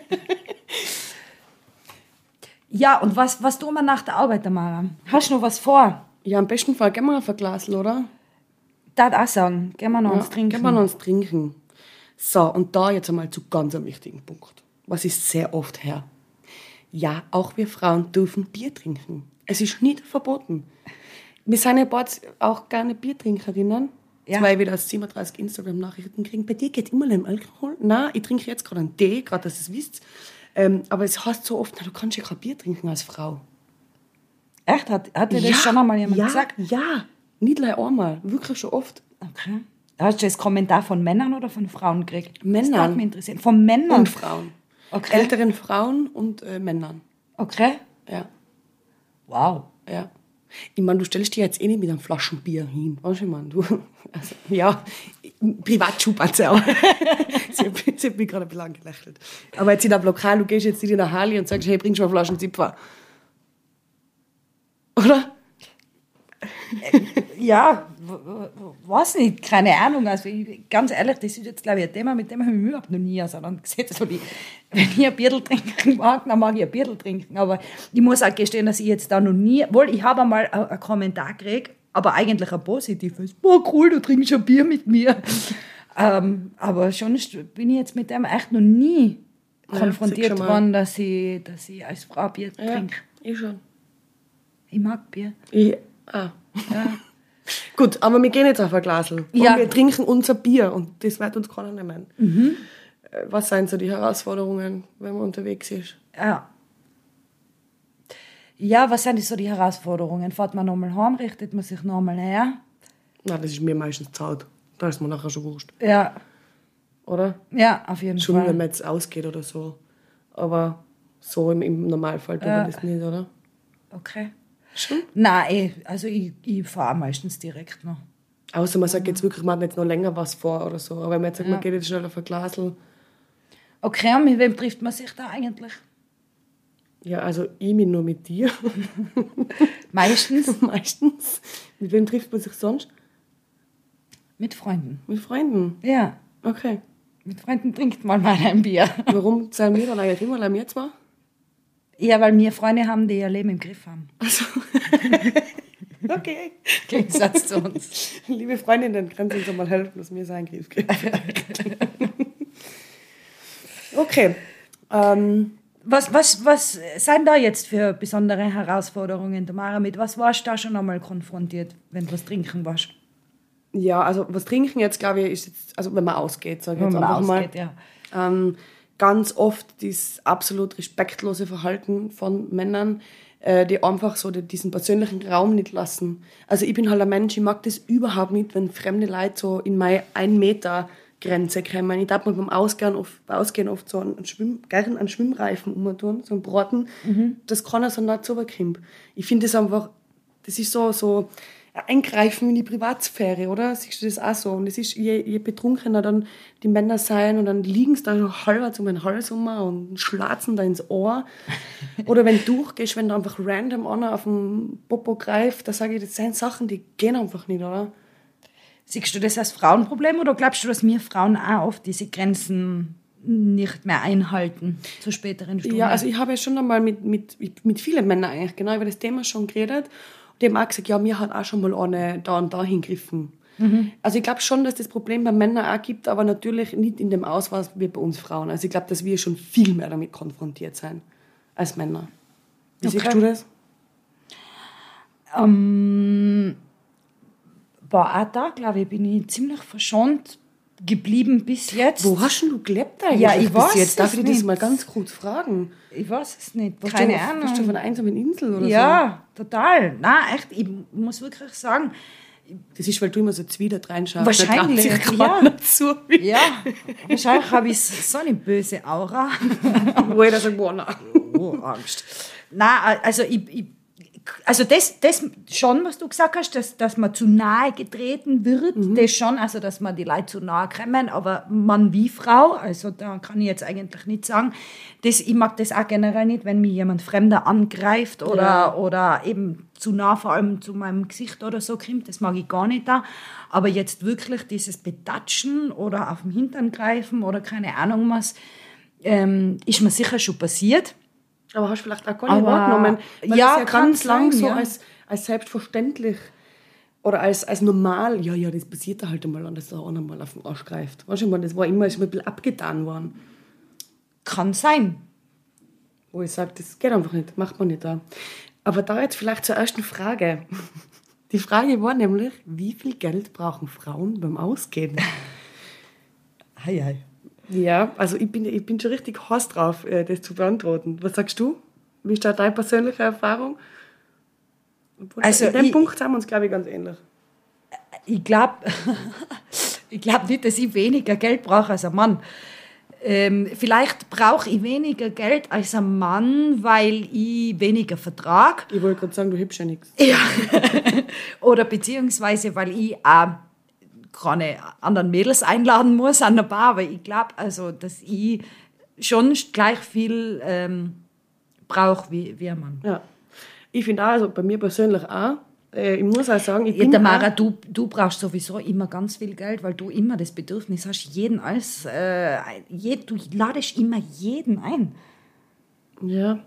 Ja, und was, was tun wir nach der Arbeit, Tamara? Hast du noch was vor?
Ja, im besten Fall gehen wir auf ein Glasl, oder?
Darf auch sagen, gehen wir noch
Ja,
uns trinken.
gehen wir noch uns trinken. So, und da jetzt einmal zu ganz einem wichtigen Punkt. Was ist sehr oft her? Ja, auch wir Frauen dürfen Bier trinken. Es ist nicht verboten. Wir sind ja bald auch gerne Biertrinkerinnen. Ja. Jetzt, weil wir wieder siebenunddreißig Instagram-Nachrichten kriegen. Bei dir geht immer um Alkohol? Nein, ich trinke jetzt gerade einen Tee, gerade dass ihr es wisst. Ähm, aber es heißt so oft, na, du kannst ja kein Bier trinken als Frau.
Echt? Hat, hat dir das
ja,
schon einmal jemand
ja,
gesagt?
Ja, nicht gleich einmal. Wirklich schon oft.
Okay. Hast du das Kommentar von Männern oder von Frauen gekriegt?
Männern.
Das darf mich interessieren. Von Männern?
Und Frauen.
Okay.
Älteren Frauen und äh, Männern.
Okay.
Ja.
Wow.
Ja. Ich meine, du stellst dir jetzt eh nicht mit einem Flaschenbier hin. Weißt du, ich meine, du, also, ja, Privatschuhpatze auch. sie, hat, sie hat mich gerade ein bisschen angelächelt. Aber jetzt in einem Lokal, du gehst jetzt nicht in eine Halle und sagst, hey, bringst du mal Flaschenzipfer. Oder?
Ja, weiß nicht, keine Ahnung. Also ich, ganz ehrlich, das ist jetzt, glaube ich, ein Thema, mit dem habe ich mich überhaupt noch nie auseinandergesetzt. Also wenn ich ein Bierl trinken mag, dann mag ich ein Bierl trinken. Aber ich muss auch gestehen, dass ich jetzt da noch nie, wohl, ich habe einmal einen Kommentar gekriegt, aber eigentlich ein positives. Boah, cool, du trinkst ein Bier mit mir. ähm, aber schon bin ich jetzt mit dem echt noch nie ja, konfrontiert worden, dass ich, dass ich als Frau Bier
ja,
trinke.
Ich schon.
Ich mag Bier.
Ich, ah. Ja. Gut, aber wir gehen jetzt auf ein Glasl.
Ja.
Und wir trinken unser Bier und das wird uns keiner nehmen.
Mhm.
Was sind so die Herausforderungen, wenn man unterwegs ist?
Ja. Ja, was sind so die Herausforderungen? Fährt man nochmal heim, richtet man sich nochmal her?
Nein, das ist mir meistens Zeit. Da ist mir nachher schon wurscht.
Ja.
Oder?
Ja, auf jeden
schon,
Fall.
Schon, wenn man jetzt ausgeht oder so. Aber so im, im Normalfall tun
ja.
wir das nicht, oder?
Okay.
Schon?
Nein, also ich, ich fahre meistens direkt noch.
Außer man sagt jetzt wirklich, man hat jetzt noch länger was vor oder so. Aber wenn man jetzt sagt, ja. man geht jetzt schnell auf ein Glasl.
Okay, und mit wem trifft man sich da eigentlich?
Ja, also ich bin nur mit dir.
Meistens?
Meistens. Mit wem trifft man sich sonst?
Mit Freunden.
Mit Freunden?
Ja.
Okay.
Mit Freunden trinkt man mal ein Bier.
Warum sind wir dann eigentlich immer allein, wir zwei?
Ja, weil wir Freunde haben, die ihr Leben im Griff haben.
Also. Okay.
Im Gegensatz zu uns.
Liebe Freundinnen, können Sie uns mal helfen, dass wir es in den Griff kriegen? Okay. Ähm.
Was, was, was sind da jetzt für besondere Herausforderungen, Tamara? Mit was warst du da schon einmal konfrontiert, wenn du was trinken warst?
Ja, also was trinken jetzt, glaube ich, ist jetzt, also wenn man ausgeht, sage ich jetzt
wenn man
einfach
ausgeht,
mal.
Ja.
Ähm, ganz oft das absolut respektlose Verhalten von Männern, äh, die einfach so diesen persönlichen Raum nicht lassen. Also ich bin halt ein Mensch, ich mag das überhaupt nicht, wenn fremde Leute so in meine ein Meter Grenze kommen. Ich darf mir beim Ausgehen oft, beim Ausgehen oft so einen, Schwimm, gerne einen Schwimmreifen umtun, so einen Braten, mhm. dass keiner so nah zu kommt. Ich finde das einfach, das ist so, so ein Eingreifen in die Privatsphäre, oder? Siehst du das auch so? Und es ist, je, je betrunkener dann die Männer sein und dann liegen sie da so halber um den Hals um und schlatzen da ins Ohr. Oder wenn du durchgehst, wenn da einfach random einer auf den Popo greift, da sage ich, das sind Sachen, die gehen einfach nicht, oder?
Siehst du das als Frauenproblem oder glaubst du, dass wir Frauen auch oft diese Grenzen nicht mehr einhalten zu späteren Stunden?
Ja, also ich habe ja schon einmal mit, mit, mit vielen Männern eigentlich genau über das Thema schon geredet. Und die haben auch gesagt, ja, mir hat auch schon mal eine da und da hingegriffen. Mhm. Also ich glaube schon, dass das Problem bei Männern auch gibt, aber natürlich nicht in dem Ausmaß wie bei uns Frauen. Also ich glaube, dass wir schon viel mehr damit konfrontiert sind als Männer. Wie okay. siehst du das?
Ähm, boah, auch da, glaube ich, bin ich ziemlich verschont geblieben bis jetzt.
Wo hast du gelebt eigentlich
ja, ich
bis
weiß
jetzt? Darf ich
nicht.
das mal ganz kurz fragen?
Ich weiß es nicht,
warst
keine
du,
Ahnung.
Bist du von einer einsamen Insel oder
ja, so? Ja, total. Nein, echt, ich muss wirklich sagen...
Das ist, weil du immer so zwider reinschaust.
Wahrscheinlich, ja.
Dazu.
Ja, wahrscheinlich habe ich so eine böse Aura.
Wo ich da sage, boah, nein.
Oh, Angst. Nein, also ich... ich Also das, das schon, was du gesagt hast, dass, dass man zu nahe getreten wird, mhm. das schon, also dass man die Leute zu nahe kommen, aber Mann wie Frau, also da kann ich jetzt eigentlich nicht sagen, das, ich mag das auch generell nicht, wenn mich jemand Fremder angreift oder, ja. oder eben zu nah vor allem zu meinem Gesicht oder so kommt, das mag ich gar nicht da, aber jetzt wirklich dieses Betatschen oder auf den Hintern greifen oder keine Ahnung was, ähm, ist mir sicher schon passiert.
Aber hast du vielleicht auch gar nicht wahrgenommen, weil
ja,
das ja ganz lang so
ja.
als, als selbstverständlich oder als, als normal, ja, ja, das passiert da halt einmal, und dass da einer mal auf den Arsch greift. Weißt du, das war immer, ist immer ein bisschen abgetan worden.
Kann sein.
Wo ich sage, das geht einfach nicht, macht man nicht da. Aber da jetzt vielleicht zur ersten Frage. Die Frage war nämlich, wie viel Geld brauchen Frauen beim Ausgehen?
Hei, hei.
Ja, also ich bin, ich bin schon richtig heiß drauf, das zu beantworten. Was sagst du? Wie ist da deine persönliche Erfahrung? Also in dem ich, Punkt sind wir uns, glaube ich, ganz ähnlich.
Ich glaube ich glaub nicht, dass ich weniger Geld brauche als ein Mann. Ähm, vielleicht brauche ich weniger Geld als ein Mann, weil ich weniger vertrage.
Ich wollte gerade sagen, du hebst ja nichts.
Ja. Oder beziehungsweise, weil ich auch keine anderen Mädels einladen muss an der Bar, aber ich glaube, also, dass ich schon gleich viel ähm, brauche wie, wie ein Mann.
Ja. Ich finde auch, also bei mir persönlich auch, äh, ich muss auch sagen, ich
ja,
bin
Tamara,
auch,
du, du brauchst sowieso immer ganz viel Geld, weil du immer das Bedürfnis hast, jeden als, äh, je, du ladest immer jeden ein.
Ja.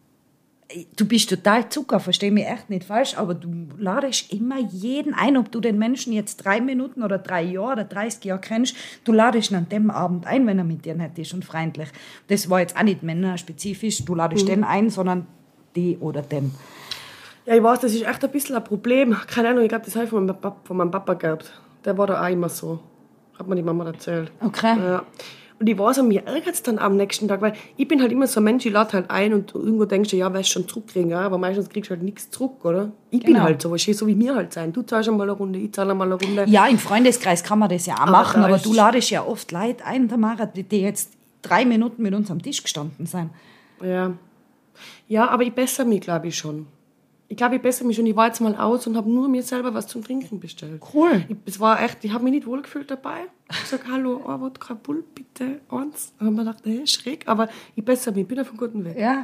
Du bist total Zucker, versteh mich echt nicht falsch, aber du ladest immer jeden ein, ob du den Menschen jetzt drei Minuten oder drei Jahre oder dreißig Jahre kennst, du ladest ihn an dem Abend ein, wenn er mit dir nett ist und freundlich. Das war jetzt auch nicht männerspezifisch, du ladest mhm. den ein, sondern die oder den.
Ja, ich weiß, das ist echt ein bisschen ein Problem. Keine Ahnung, ich glaube, das habe ich von meinem Papa, von meinem Papa gehabt. Der war da auch immer so. Hat mir die Mama erzählt.
Okay.
Ja. Und ich weiß, mir ärgert es dann am nächsten Tag, weil ich bin halt immer so ein Mensch, ich lade halt ein und irgendwo denkst du, ja, wirst du schon zurückkriegen, ja? Aber meistens kriegst du halt nichts zurück, oder? Ich genau. bin halt so, so wie wir halt sein. Du zahlst einmal eine Runde, ich zahle einmal eine Runde.
Ja, im Freundeskreis kann man das ja auch aber machen, aber du ladest ja oft Leute ein, Tamara, die, die jetzt drei Minuten mit uns am Tisch gestanden sind.
Ja, ja, aber ich bessere mich, glaube ich, schon. Ich glaube, ich bessere mich schon. Ich war jetzt mal aus und habe nur mir selber was zum Trinken bestellt.
Cool.
Ich, es war echt, ich habe mich nicht wohlgefühlt dabei. Ich sage, hallo, oh, Wodka Bull, bitte, eins. Dann haben wir gedacht, hey, schräg, aber ich bessere mich, ich bin auf einem guten Weg.
Ja.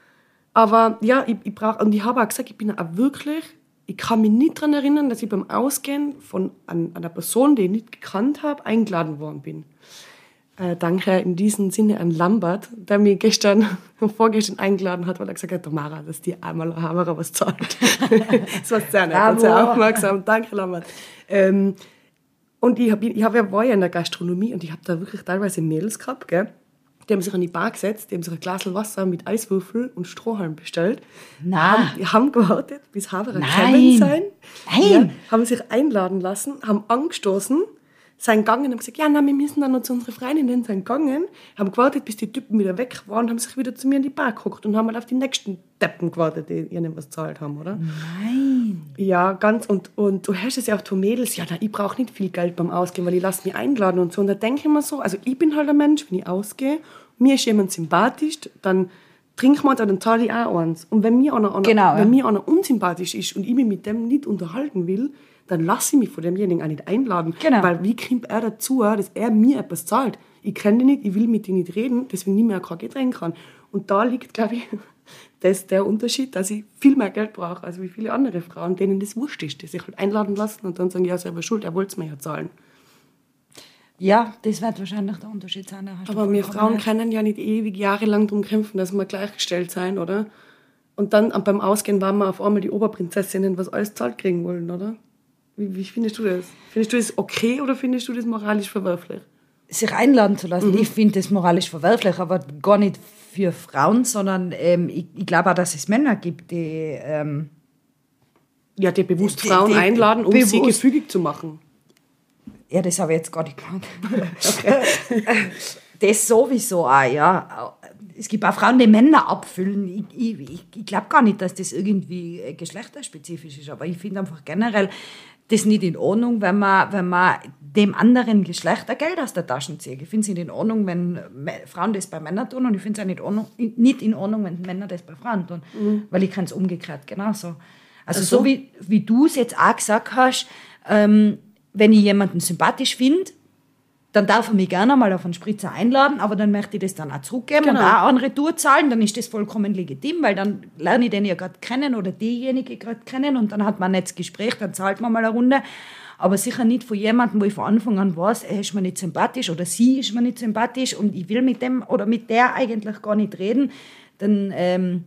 Aber ja, ich, ich brauche, und ich habe auch gesagt, ich bin auch wirklich, ich kann mich nicht daran erinnern, dass ich beim Ausgehen von an, einer Person, die ich nicht gekannt habe, eingeladen worden bin. Äh, danke in diesem Sinne an Lambert, der mich gestern und vorgestern eingeladen hat, weil er gesagt hat, Tamara, dass die einmal eine Hammer was zahlt. Das war sehr nett und sehr aufmerksam. Danke, Lambert. Ähm, und ich, hab, ich hab, ja, war ja in der Gastronomie und ich habe da wirklich teilweise Mädels gehabt, gell? Die haben sich an die Bar gesetzt, die haben sich ein Glas Wasser mit Eiswürfel und Strohhalm bestellt.
Nein.
Haben, die haben gewartet, bis Haberer kommen sein.
Nein.
Ja, haben sich einladen lassen, haben angestoßen, sind gegangen und haben gesagt, ja, nein, wir müssen dann noch zu unseren Freundinnen sind gegangen, haben gewartet, bis die Typen wieder weg waren und haben sich wieder zu mir in die Bar geguckt und haben halt auf die nächsten Deppen gewartet, die ihnen was gezahlt haben, oder?
Nein.
Ja, ganz, und, und du hörst es ja auch von Mädels, ja, na, ich brauche nicht viel Geld beim Ausgehen, weil ich lasse mich einladen und so. Und da denke ich mir so, also ich bin halt ein Mensch, wenn ich ausgehe, mir ist jemand sympathisch, dann trinken wir, dann zahle ich auch eins. Und wenn mir einer, einer,
genau,
wenn
ja.
mir einer unsympathisch ist und ich mich mit dem nicht unterhalten will, dann lasse ich mich von demjenigen auch nicht einladen.
Genau.
Weil wie kommt er dazu, dass er mir etwas zahlt? Ich kenne ihn nicht, ich will mit ihm nicht reden, deswegen nicht mehr kein Getränk kann. Und da liegt, glaube ich, Das ist der Unterschied, dass ich viel mehr Geld brauche, als wie viele andere Frauen, denen das wurscht ist, die sich halt einladen lassen und dann sagen, ja, selber schuld, er wollte es mir ja zahlen.
Ja, das wird wahrscheinlich der Unterschied sein.
Aber wir Frauen recht. können ja nicht ewig jahrelang darum kämpfen, dass wir gleichgestellt sein, oder? Und dann beim Ausgehen waren wir auf einmal die Oberprinzessinnen, was alles zahlt kriegen wollen, oder? Wie, wie findest du das? Findest du das okay oder findest du das moralisch verwerflich?
Sich einladen zu lassen, mhm. ich finde das moralisch verwerflich, aber gar nicht für Frauen, sondern ähm, ich, ich glaube auch, dass es Männer gibt, die... Ähm,
ja, die bewusst die, Frauen die, einladen, um bewusst, sie gefügig zu machen.
Ja, das habe ich jetzt gar nicht gemeint. Okay. Das sowieso auch, ja. Es gibt auch Frauen, die Männer abfüllen. Ich, ich, ich glaube gar nicht, dass das irgendwie geschlechterspezifisch ist, aber ich finde einfach generell das nicht in Ordnung, wenn man, wenn man dem anderen Geschlecht Geld aus der Tasche zieht. Ich finde es nicht in Ordnung, wenn Frauen das bei Männern tun und ich finde es auch nicht, Ordnung, nicht in Ordnung, wenn Männer das bei Frauen tun, mhm. weil ich kann es umgekehrt genauso. Also, also so wie, wie du es jetzt auch gesagt hast, ähm, wenn ich jemanden sympathisch finde, dann darf er mich gerne mal auf einen Spritzer einladen, aber dann möchte ich das dann auch zurückgeben genau. und auch an Retour zahlen, dann ist das vollkommen legitim, weil dann lerne ich den ja gerade kennen oder diejenige gerade kennen und dann hat man ein nettes Gespräch, dann zahlt man mal eine Runde. Aber sicher nicht von jemandem, wo ich von Anfang an weiß, er ist mir nicht sympathisch oder sie ist mir nicht sympathisch und ich will mit dem oder mit der eigentlich gar nicht reden, dann ähm,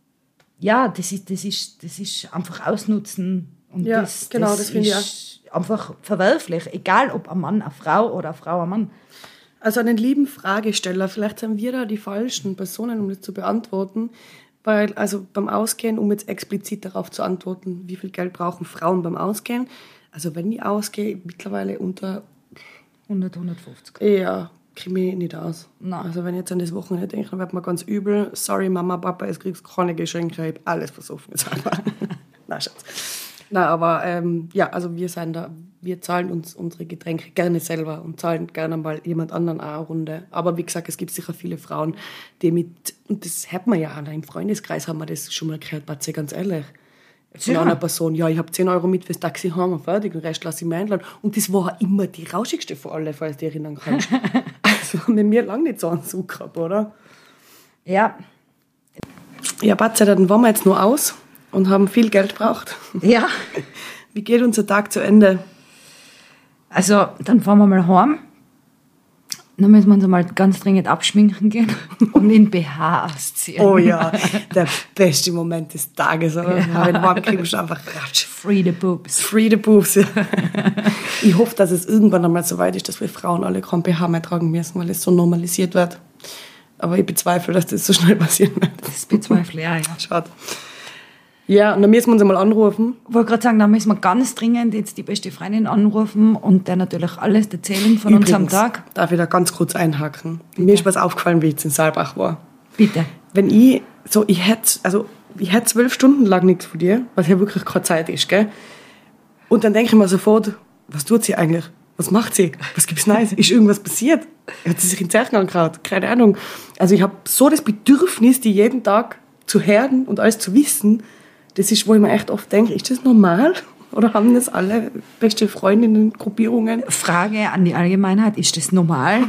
ja, das ist, das, ist, das ist einfach Ausnutzen. Und
ja,
das,
genau,
das,
das finde ich auch.
Einfach verwerflich, egal ob ein Mann eine Frau oder eine Frau ein Mann.
Also einen lieben Fragesteller, vielleicht sind wir da die falschen Personen, um das zu beantworten, weil also beim Ausgehen, um jetzt explizit darauf zu antworten, wie viel Geld brauchen Frauen beim Ausgehen, also wenn ich ausgehe, mittlerweile unter
hundert, hundertfünfzig.
Ja, kriege ich nicht aus.
Nein.
Also wenn ich jetzt an das Wochenende denke, dann wird mir ganz übel, sorry Mama, Papa, es kriegst keine Geschenke, ich habe alles versoffen. Nein, Schatz. Nein, aber ähm, ja, also wir sind da, wir zahlen uns unsere Getränke gerne selber und zahlen gerne mal jemand anderen auch eine Runde. Aber wie gesagt, es gibt sicher viele Frauen, die mit, und das hat man ja auch, im Freundeskreis haben wir das schon mal gehört, Batze, ganz ehrlich. Von ja. einer Person, ja, ich habe zehn Euro mit fürs Taxi heim und fertig, den Rest lasse ich mir einladen. Und das war immer die rauschigste von allen, falls du dich erinnern kannst. Also haben wir mir lange nicht so einen Zug gehabt, oder?
Ja.
Ja, Batze, dann waren wir jetzt nur aus. Und haben viel Geld gebraucht.
Ja.
Wie geht unser Tag zu Ende?
Also, dann fahren wir mal heim. Dann müssen wir uns mal ganz dringend abschminken gehen und den B H ausziehen.
Oh ja, der beste Moment des Tages. Oder? Ja. Wenn du warm kriegst, einfach ratsch.
Free the boobs.
Free the boobs, ja. Ich hoffe, dass es irgendwann einmal so weit ist, dass wir Frauen alle kein B H mehr tragen müssen, weil es so normalisiert wird. Aber ich bezweifle, dass das so schnell passieren wird.
Das bezweifle ich auch, ja.
Schade. Ja, und dann müssen wir uns einmal anrufen.
Ich wollte gerade sagen, da müssen wir ganz dringend jetzt die beste Freundin anrufen und der natürlich alles erzählen von
Übrigens,
unserem Tag.
Darf ich da ganz kurz einhaken?
Bitte.
Mir ist was aufgefallen, wie ich jetzt in Saalbach war.
Bitte.
Wenn ich, so, ich hätte, also, ich hätte zwölf Stunden lang nichts von dir, was ja wirklich keine Zeit ist, gell? Und dann denke ich mir sofort, was tut sie eigentlich? Was macht sie? Was gibt's Neues? Ist irgendwas passiert? Hat sie sich in Zeichen angeschaut? Keine Ahnung. Also ich habe so das Bedürfnis, die jeden Tag zu hören und alles zu wissen. Das ist, wo ich mir echt oft denke, ist das normal? Oder haben das alle beste Freundinnen, Gruppierungen?
Frage an die Allgemeinheit, ist das normal?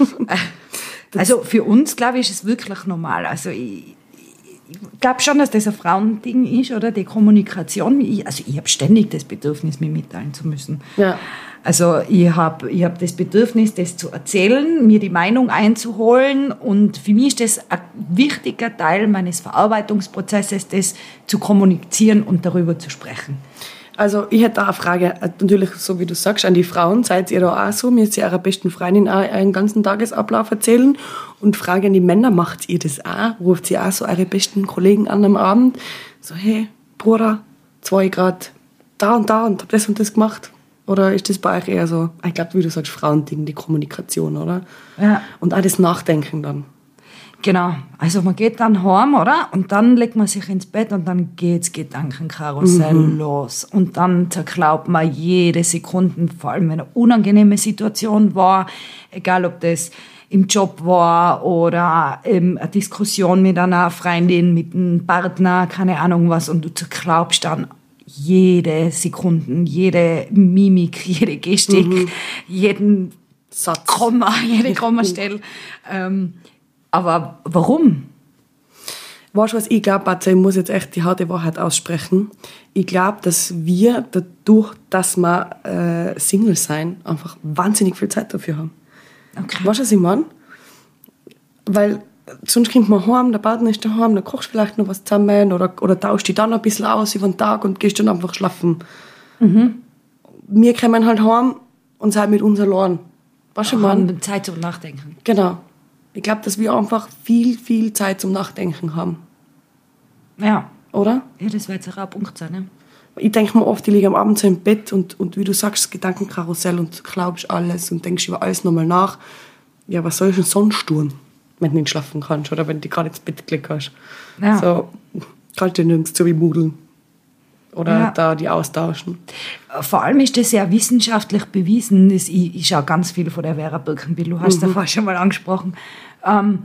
Also für uns, glaube ich, ist es wirklich normal. Also ich, ich glaube schon, dass das ein Frauending ist, oder? Die Kommunikation. Ich, also ich habe ständig das Bedürfnis, mich mitteilen zu müssen.
Ja.
Also ich habe ich hab das Bedürfnis, das zu erzählen, mir die Meinung einzuholen und für mich ist das ein wichtiger Teil meines Verarbeitungsprozesses, das zu kommunizieren und darüber zu sprechen.
Also ich hätte da eine Frage, natürlich so wie du sagst, an die Frauen, seid ihr da auch so? Müsst ihr eurer besten Freundin auch einen ganzen Tagesablauf erzählen? Und Frage an die Männer, macht ihr das auch? Ruft ihr auch so eure besten Kollegen an am Abend? So, hey, Bruder, zwei Grad da und da und hab das und das gemacht? Oder ist das bei euch eher so, ich glaube, wie du sagst, Frauending, die Kommunikation, oder?
Ja.
Und auch das Nachdenken dann.
Genau, also man geht dann heim, oder? Und dann legt man sich ins Bett und dann geht's Gedankenkarussell mhm. los. Und dann zerklaubt man jede Sekunde, vor allem wenn eine unangenehme Situation war, egal ob das im Job war oder ähm, eine Diskussion mit einer Freundin, mit einem Partner, keine Ahnung was, und du zerklaubst dann jede Sekunde, jede Mimik, jede Gestik, mhm. jeden Satz, Komma, jede Kommastelle. ähm, aber warum?
Weißt du was, ich glaube, ich muss jetzt echt die harte Wahrheit aussprechen. Ich glaube, dass wir dadurch, dass wir äh, Single sein, einfach wahnsinnig viel Zeit dafür haben.
Okay.
Weißt du, was ich meine? Weil sonst kommt man heim, der Partner ist daheim, dann kochst du vielleicht noch was zusammen oder, oder tauschst dich dann ein bisschen aus über den Tag und gehst dann einfach schlafen. Mhm. Wir kommen halt heim und sind mit uns allein. Weißt du,
Wir
man?
haben Zeit zum Nachdenken.
Genau. Ich glaube, dass wir einfach viel, viel Zeit zum Nachdenken haben.
Ja.
Oder?
Ja, das wird jetzt auch ein Punkt sein, ne?
Ich denke mir oft, ich liege am Abend so im Bett und, und wie du sagst, das Gedankenkarussell und glaubst alles und denkst über alles nochmal nach. Ja, was soll ich denn sonst tun, wenn du nicht schlafen kannst oder wenn du dich gerade ins Bett gelegt hast?
Ja.
So, kannst du nirgends so wie Mudeln. Oder
Ja.
da die austauschen.
Vor allem ist das ja wissenschaftlich bewiesen. Das, ich, ich schaue ganz viel von der Vera Birkenbiel, du hast mhm. davor schon mal angesprochen, ähm,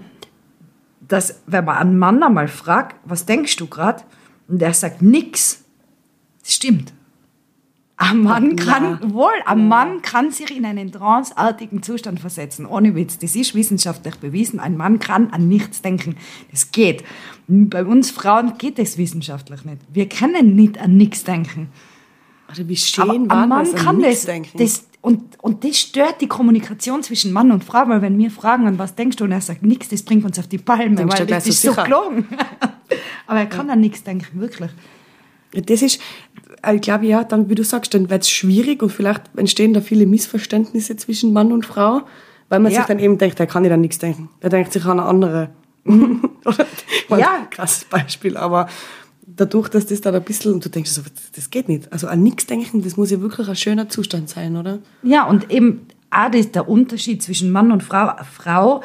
dass wenn man einen Mann einmal fragt, was denkst du gerade? Und der sagt nix. Das stimmt. Ein Mann kann, ja. wohl, ein Mann kann sich in einen tranceartigen Zustand versetzen. Ohne Witz. Das ist wissenschaftlich bewiesen. Ein Mann kann an nichts denken. Das geht. Bei uns Frauen geht das wissenschaftlich nicht. Wir können nicht an nichts denken.
Also wie schön war
ein Mann
das,
kann das, das und, und das stört die Kommunikation zwischen Mann und Frau, weil wenn wir fragen, an was denkst du, und er sagt nichts, das bringt uns auf die Palme,
Denkst
weil
du,
das
so
ist so
sicher?
gelogen. Aber er kann ja. an nichts denken, wirklich.
Das ist, ich glaube, ja, dann, wie du sagst, dann wird es schwierig und vielleicht entstehen da viele Missverständnisse zwischen Mann und Frau, weil man
Ja.
sich dann eben denkt, der kann nicht an nichts denken. Der denkt sich an eine andere. Oder,
Ja.
Krasses Beispiel, aber dadurch, dass das dann ein bisschen, und du denkst so, das geht nicht. Also an nichts denken, das muss ja wirklich ein schöner Zustand sein, oder?
Ja, und eben auch das, der Unterschied zwischen Mann und Frau. Eine Frau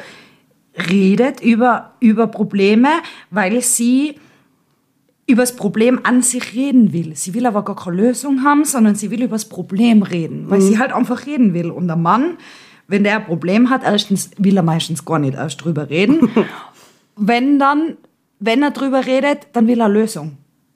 redet über, über Probleme, weil sie über das Problem an sich reden will. Sie will aber gar keine Lösung haben, sondern sie will über das Problem reden, weil mhm. sie halt einfach reden will. Und der Mann, wenn der ein Problem hat, erstens will er meistens gar nicht erst drüber reden. wenn dann, wenn er drüber redet, dann will er eine Lösung.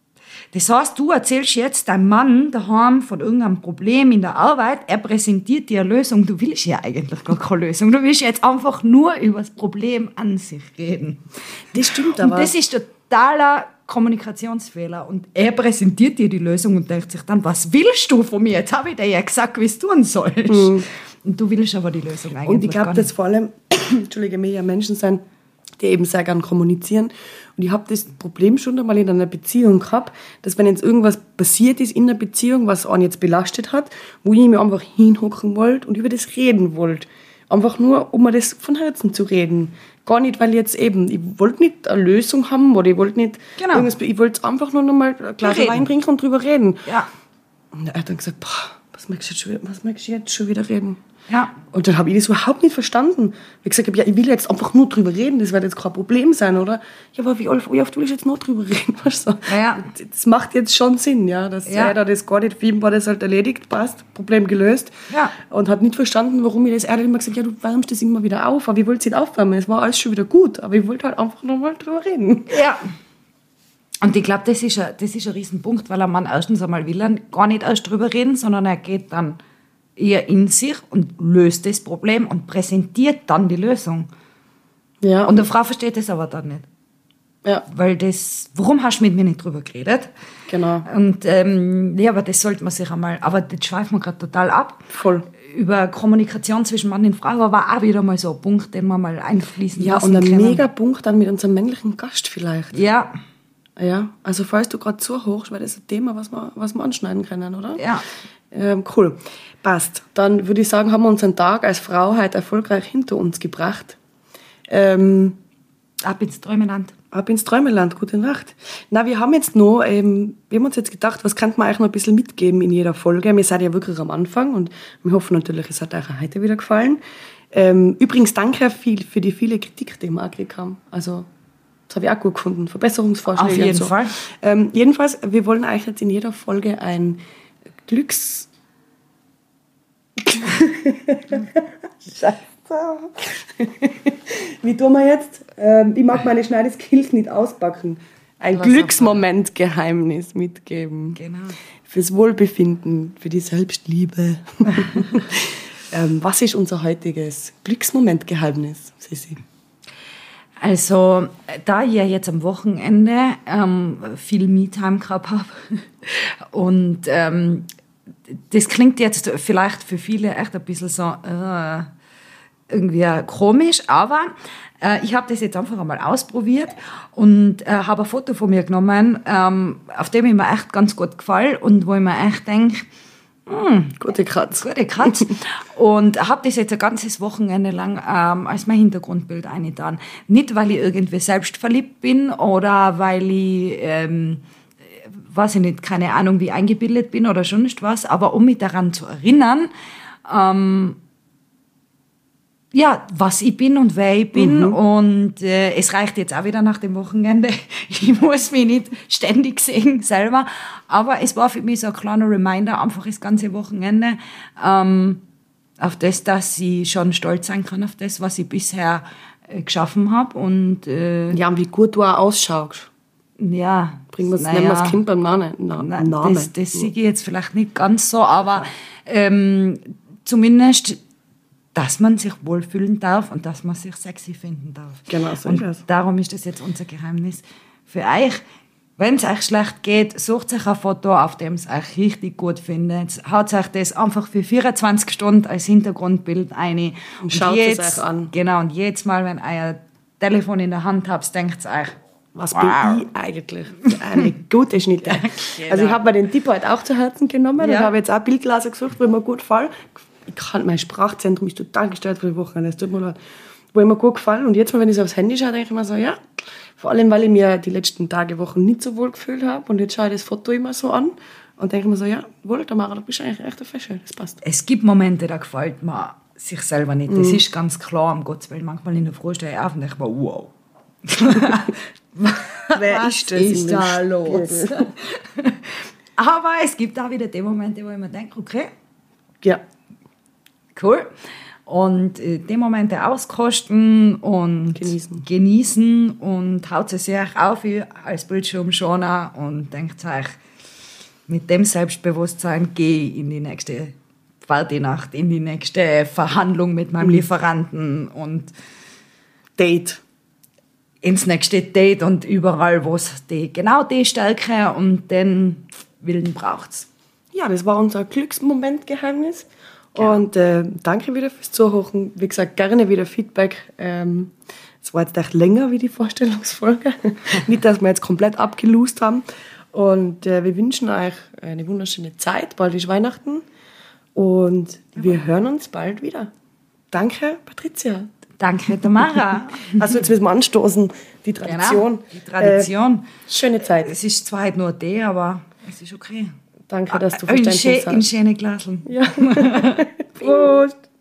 Das heißt, du erzählst jetzt deinem Mann daheim von irgendeinem Problem in der Arbeit, er präsentiert dir eine Lösung, du willst ja eigentlich gar keine Lösung, du willst jetzt einfach nur über das Problem an sich reden.
Das stimmt aber.
Und das ist totaler Kommunikationsfehler und er präsentiert dir die Lösung und denkt sich dann, was willst du von mir? Jetzt habe ich dir ja gesagt, wie es tun sollst. Mhm. Und du willst aber die Lösung eigentlich
Und ich glaube, dass vor allem, Entschuldige, mir ja Menschen sind, die eben sehr gern kommunizieren. Und ich habe das Problem schon einmal in einer Beziehung gehabt, dass wenn jetzt irgendwas passiert ist in der Beziehung, was einen jetzt belastet hat, wo ich mir einfach hinhocken wollte und über das reden wollte. Einfach nur, um mir das von Herzen zu reden. Gar nicht, weil jetzt eben, ich wollte nicht eine Lösung haben oder ich wollte nicht
genau.
irgendwas, ich wollte einfach nur noch mal ein Glas Wein trinken und drüber reden.
Ja.
Und er hat dann gesagt, boah, was möchtest du jetzt schon wieder, was möchtest du jetzt schon wieder reden?
Ja.
Und dann habe ich das überhaupt nicht verstanden. Ich gesagt habe, ja, ich will jetzt einfach nur drüber reden, das wird jetzt kein Problem sein, oder? Ja, aber wie oft, wie oft will ich jetzt noch drüber reden? Weißt du?
Ja, ja.
Das macht jetzt schon Sinn, ja, dass
Ja.
er da das gar nicht, für ihn war das halt erledigt, passt, Problem gelöst.
Ja.
Und hat nicht verstanden, warum ich das, er hat immer gesagt, ja, du wärmst das immer wieder auf, aber ich wollte es nicht aufwärmen, es war alles schon wieder gut, aber ich wollte halt einfach nochmal drüber reden.
Ja. Und ich glaube, das ist ein, das ist ein Riesenpunkt, weil ein Mann erstens einmal will er gar nicht erst drüber reden, sondern er geht dann eher in sich und löst das Problem und präsentiert dann die Lösung.
Ja.
Und eine Frau versteht das aber dann nicht.
Ja.
Weil das, warum hast du mit mir nicht drüber geredet?
Genau.
Und ähm, ja, aber das sollte man sich einmal, aber das schweifen wir gerade total ab.
Voll.
Über Kommunikation zwischen Mann und Frau war auch wieder mal so ein Punkt, den wir mal einfließen
Ja,
lassen
und ein
können.
mega Punkt dann mit unserem männlichen Gast vielleicht.
Ja.
Ja, also falls du gerade zuhörst, wäre das ein Thema, was wir, was wir anschneiden können, oder?
Ja.
Ähm, cool. Passt. Dann würde ich sagen, haben wir unseren Tag als Frau heute erfolgreich hinter uns gebracht. Ähm,
Ab ins Träumeland.
ab ins Träumeland. Gute Nacht. Na, wir haben jetzt noch, ähm, wir haben uns jetzt gedacht, was könnte man eigentlich noch ein bisschen mitgeben in jeder Folge? Wir sind ja wirklich am Anfang und wir hoffen natürlich, es hat euch auch heute wieder gefallen. Ähm, übrigens, danke viel für die viele Kritik, die wir auch gekriegt haben. Also, das habe ich auch gut gefunden. Verbesserungsvorschläge
Auf jeden
und so.
Fall.
Ähm, jedenfalls, wir wollen euch jetzt in jeder Folge ein Glücks... Scheiße. Wie tun wir jetzt? Ähm, ich mag meine Schneideskills nicht auspacken. Ein
Was
Glücksmomentgeheimnis mitgeben.
Genau.
Fürs Wohlbefinden, für die Selbstliebe. ähm, was ist unser heutiges Glücksmomentgeheimnis, Sissi?
Also, da ich ja jetzt am Wochenende ähm, viel Me-Time gehabt habe und ähm, das klingt jetzt vielleicht für viele echt ein bisschen so äh, irgendwie komisch, aber äh, ich habe das jetzt einfach einmal ausprobiert und äh, habe ein Foto von mir genommen, ähm, auf dem ich mir echt ganz gut gefällt und wo ich mir echt denke, hm,
Gute Katz.
Gute Katz. Und habe das jetzt ein ganzes Wochenende lang ähm, als mein Hintergrundbild eingetan. Nicht, weil ich irgendwie selbst verliebt bin oder weil ich, ähm, weiß ich nicht, keine Ahnung, wie eingebildet bin oder schon nicht was, aber um mich daran zu erinnern, ähm, ja, was ich bin und wer ich bin. Mhm. Und äh, es reicht jetzt auch wieder nach dem Wochenende. Ich muss mich nicht ständig sehen selber. Aber es war für mich so ein kleiner Reminder, einfach das ganze Wochenende, ähm, auf das, dass ich schon stolz sein kann, auf das, was ich bisher äh, geschaffen habe. Und, äh,
ja, und wie gut du auch ausschaust.
Ja.
Bringen wir naja, das Kind beim Namen. Na,
Nein, Namen. Das, das sehe ich jetzt vielleicht nicht ganz so, aber ähm, zumindest, dass man sich wohlfühlen darf und dass man sich sexy finden darf.
Genau, so
und
ist es.
Darum ist das jetzt unser Geheimnis für euch. Wenn es euch schlecht geht, sucht euch ein Foto, auf dem es euch richtig gut findet. Haut euch das einfach für vierundzwanzig Stunden als Hintergrundbild ein. Und,
und schaut jetzt, es euch an.
Genau, und jedes Mal, wenn ihr euer Telefon in der Hand habt, denkt euch,
was
wow.
bin ich eigentlich für eine gute Schnitte? Ja, genau. Also ich habe mir den Tipp halt auch zu Herzen genommen ja. und habe jetzt auch Bildglaser gesucht, wo mir gut gefallen. Ich kann, mein Sprachzentrum ist total gestört für die Woche. Das tut mir leid. Wo mir gut gefallen. Und jetzt mal, wenn ich so aufs Handy schaue, denke ich mir so, ja, vor allem, weil ich mir die letzten Tage, Wochen nicht so wohl gefühlt habe. Und jetzt schaue ich das Foto immer so an und denke mir so, ja, wohl, Tamara, du bist eigentlich echt eine Fesche. Das passt.
Es gibt Momente, da gefällt man sich selber nicht. Das mm. ist ganz klar, um Gottes Willen. Manchmal in der Früh stehe ich auf und denke mir, wow.
Wer
Was
ist das
ist da los? Aber es gibt auch wieder die Momente, wo ich mir denke, okay,
ja.
cool. Und äh, die Momente auskosten und
genießen,
genießen und haut es sich auf als Bildschirmschoner und denkt euch, mit dem Selbstbewusstsein gehe ich in die nächste Partynacht, in die nächste Verhandlung mit meinem Lieferanten und
Date.
Ins nächste Date und überall, wo es die, genau die Stärke und den Willen braucht's.
Ja, das war unser Glücksmoment-Geheimnis. Ja. Und äh, danke wieder fürs Zuhören. Wie gesagt, gerne wieder Feedback. Ähm, es war jetzt echt länger wie die Vorstellungsfolge. Nicht, dass wir jetzt komplett abgelost haben. Und äh, wir wünschen euch eine wunderschöne Zeit. Bald ist Weihnachten. Und ja. wir hören uns bald wieder. Danke, Patricia.
Danke, Tamara.
Also jetzt müssen wir anstoßen. Die Tradition.
Genau, die Tradition.
Äh, schöne Zeit.
Es ist zwar halt nur Tee, aber es ist okay.
Danke, dass du Verständnis hast.
In schöne Glaseln.
Ja. Prost.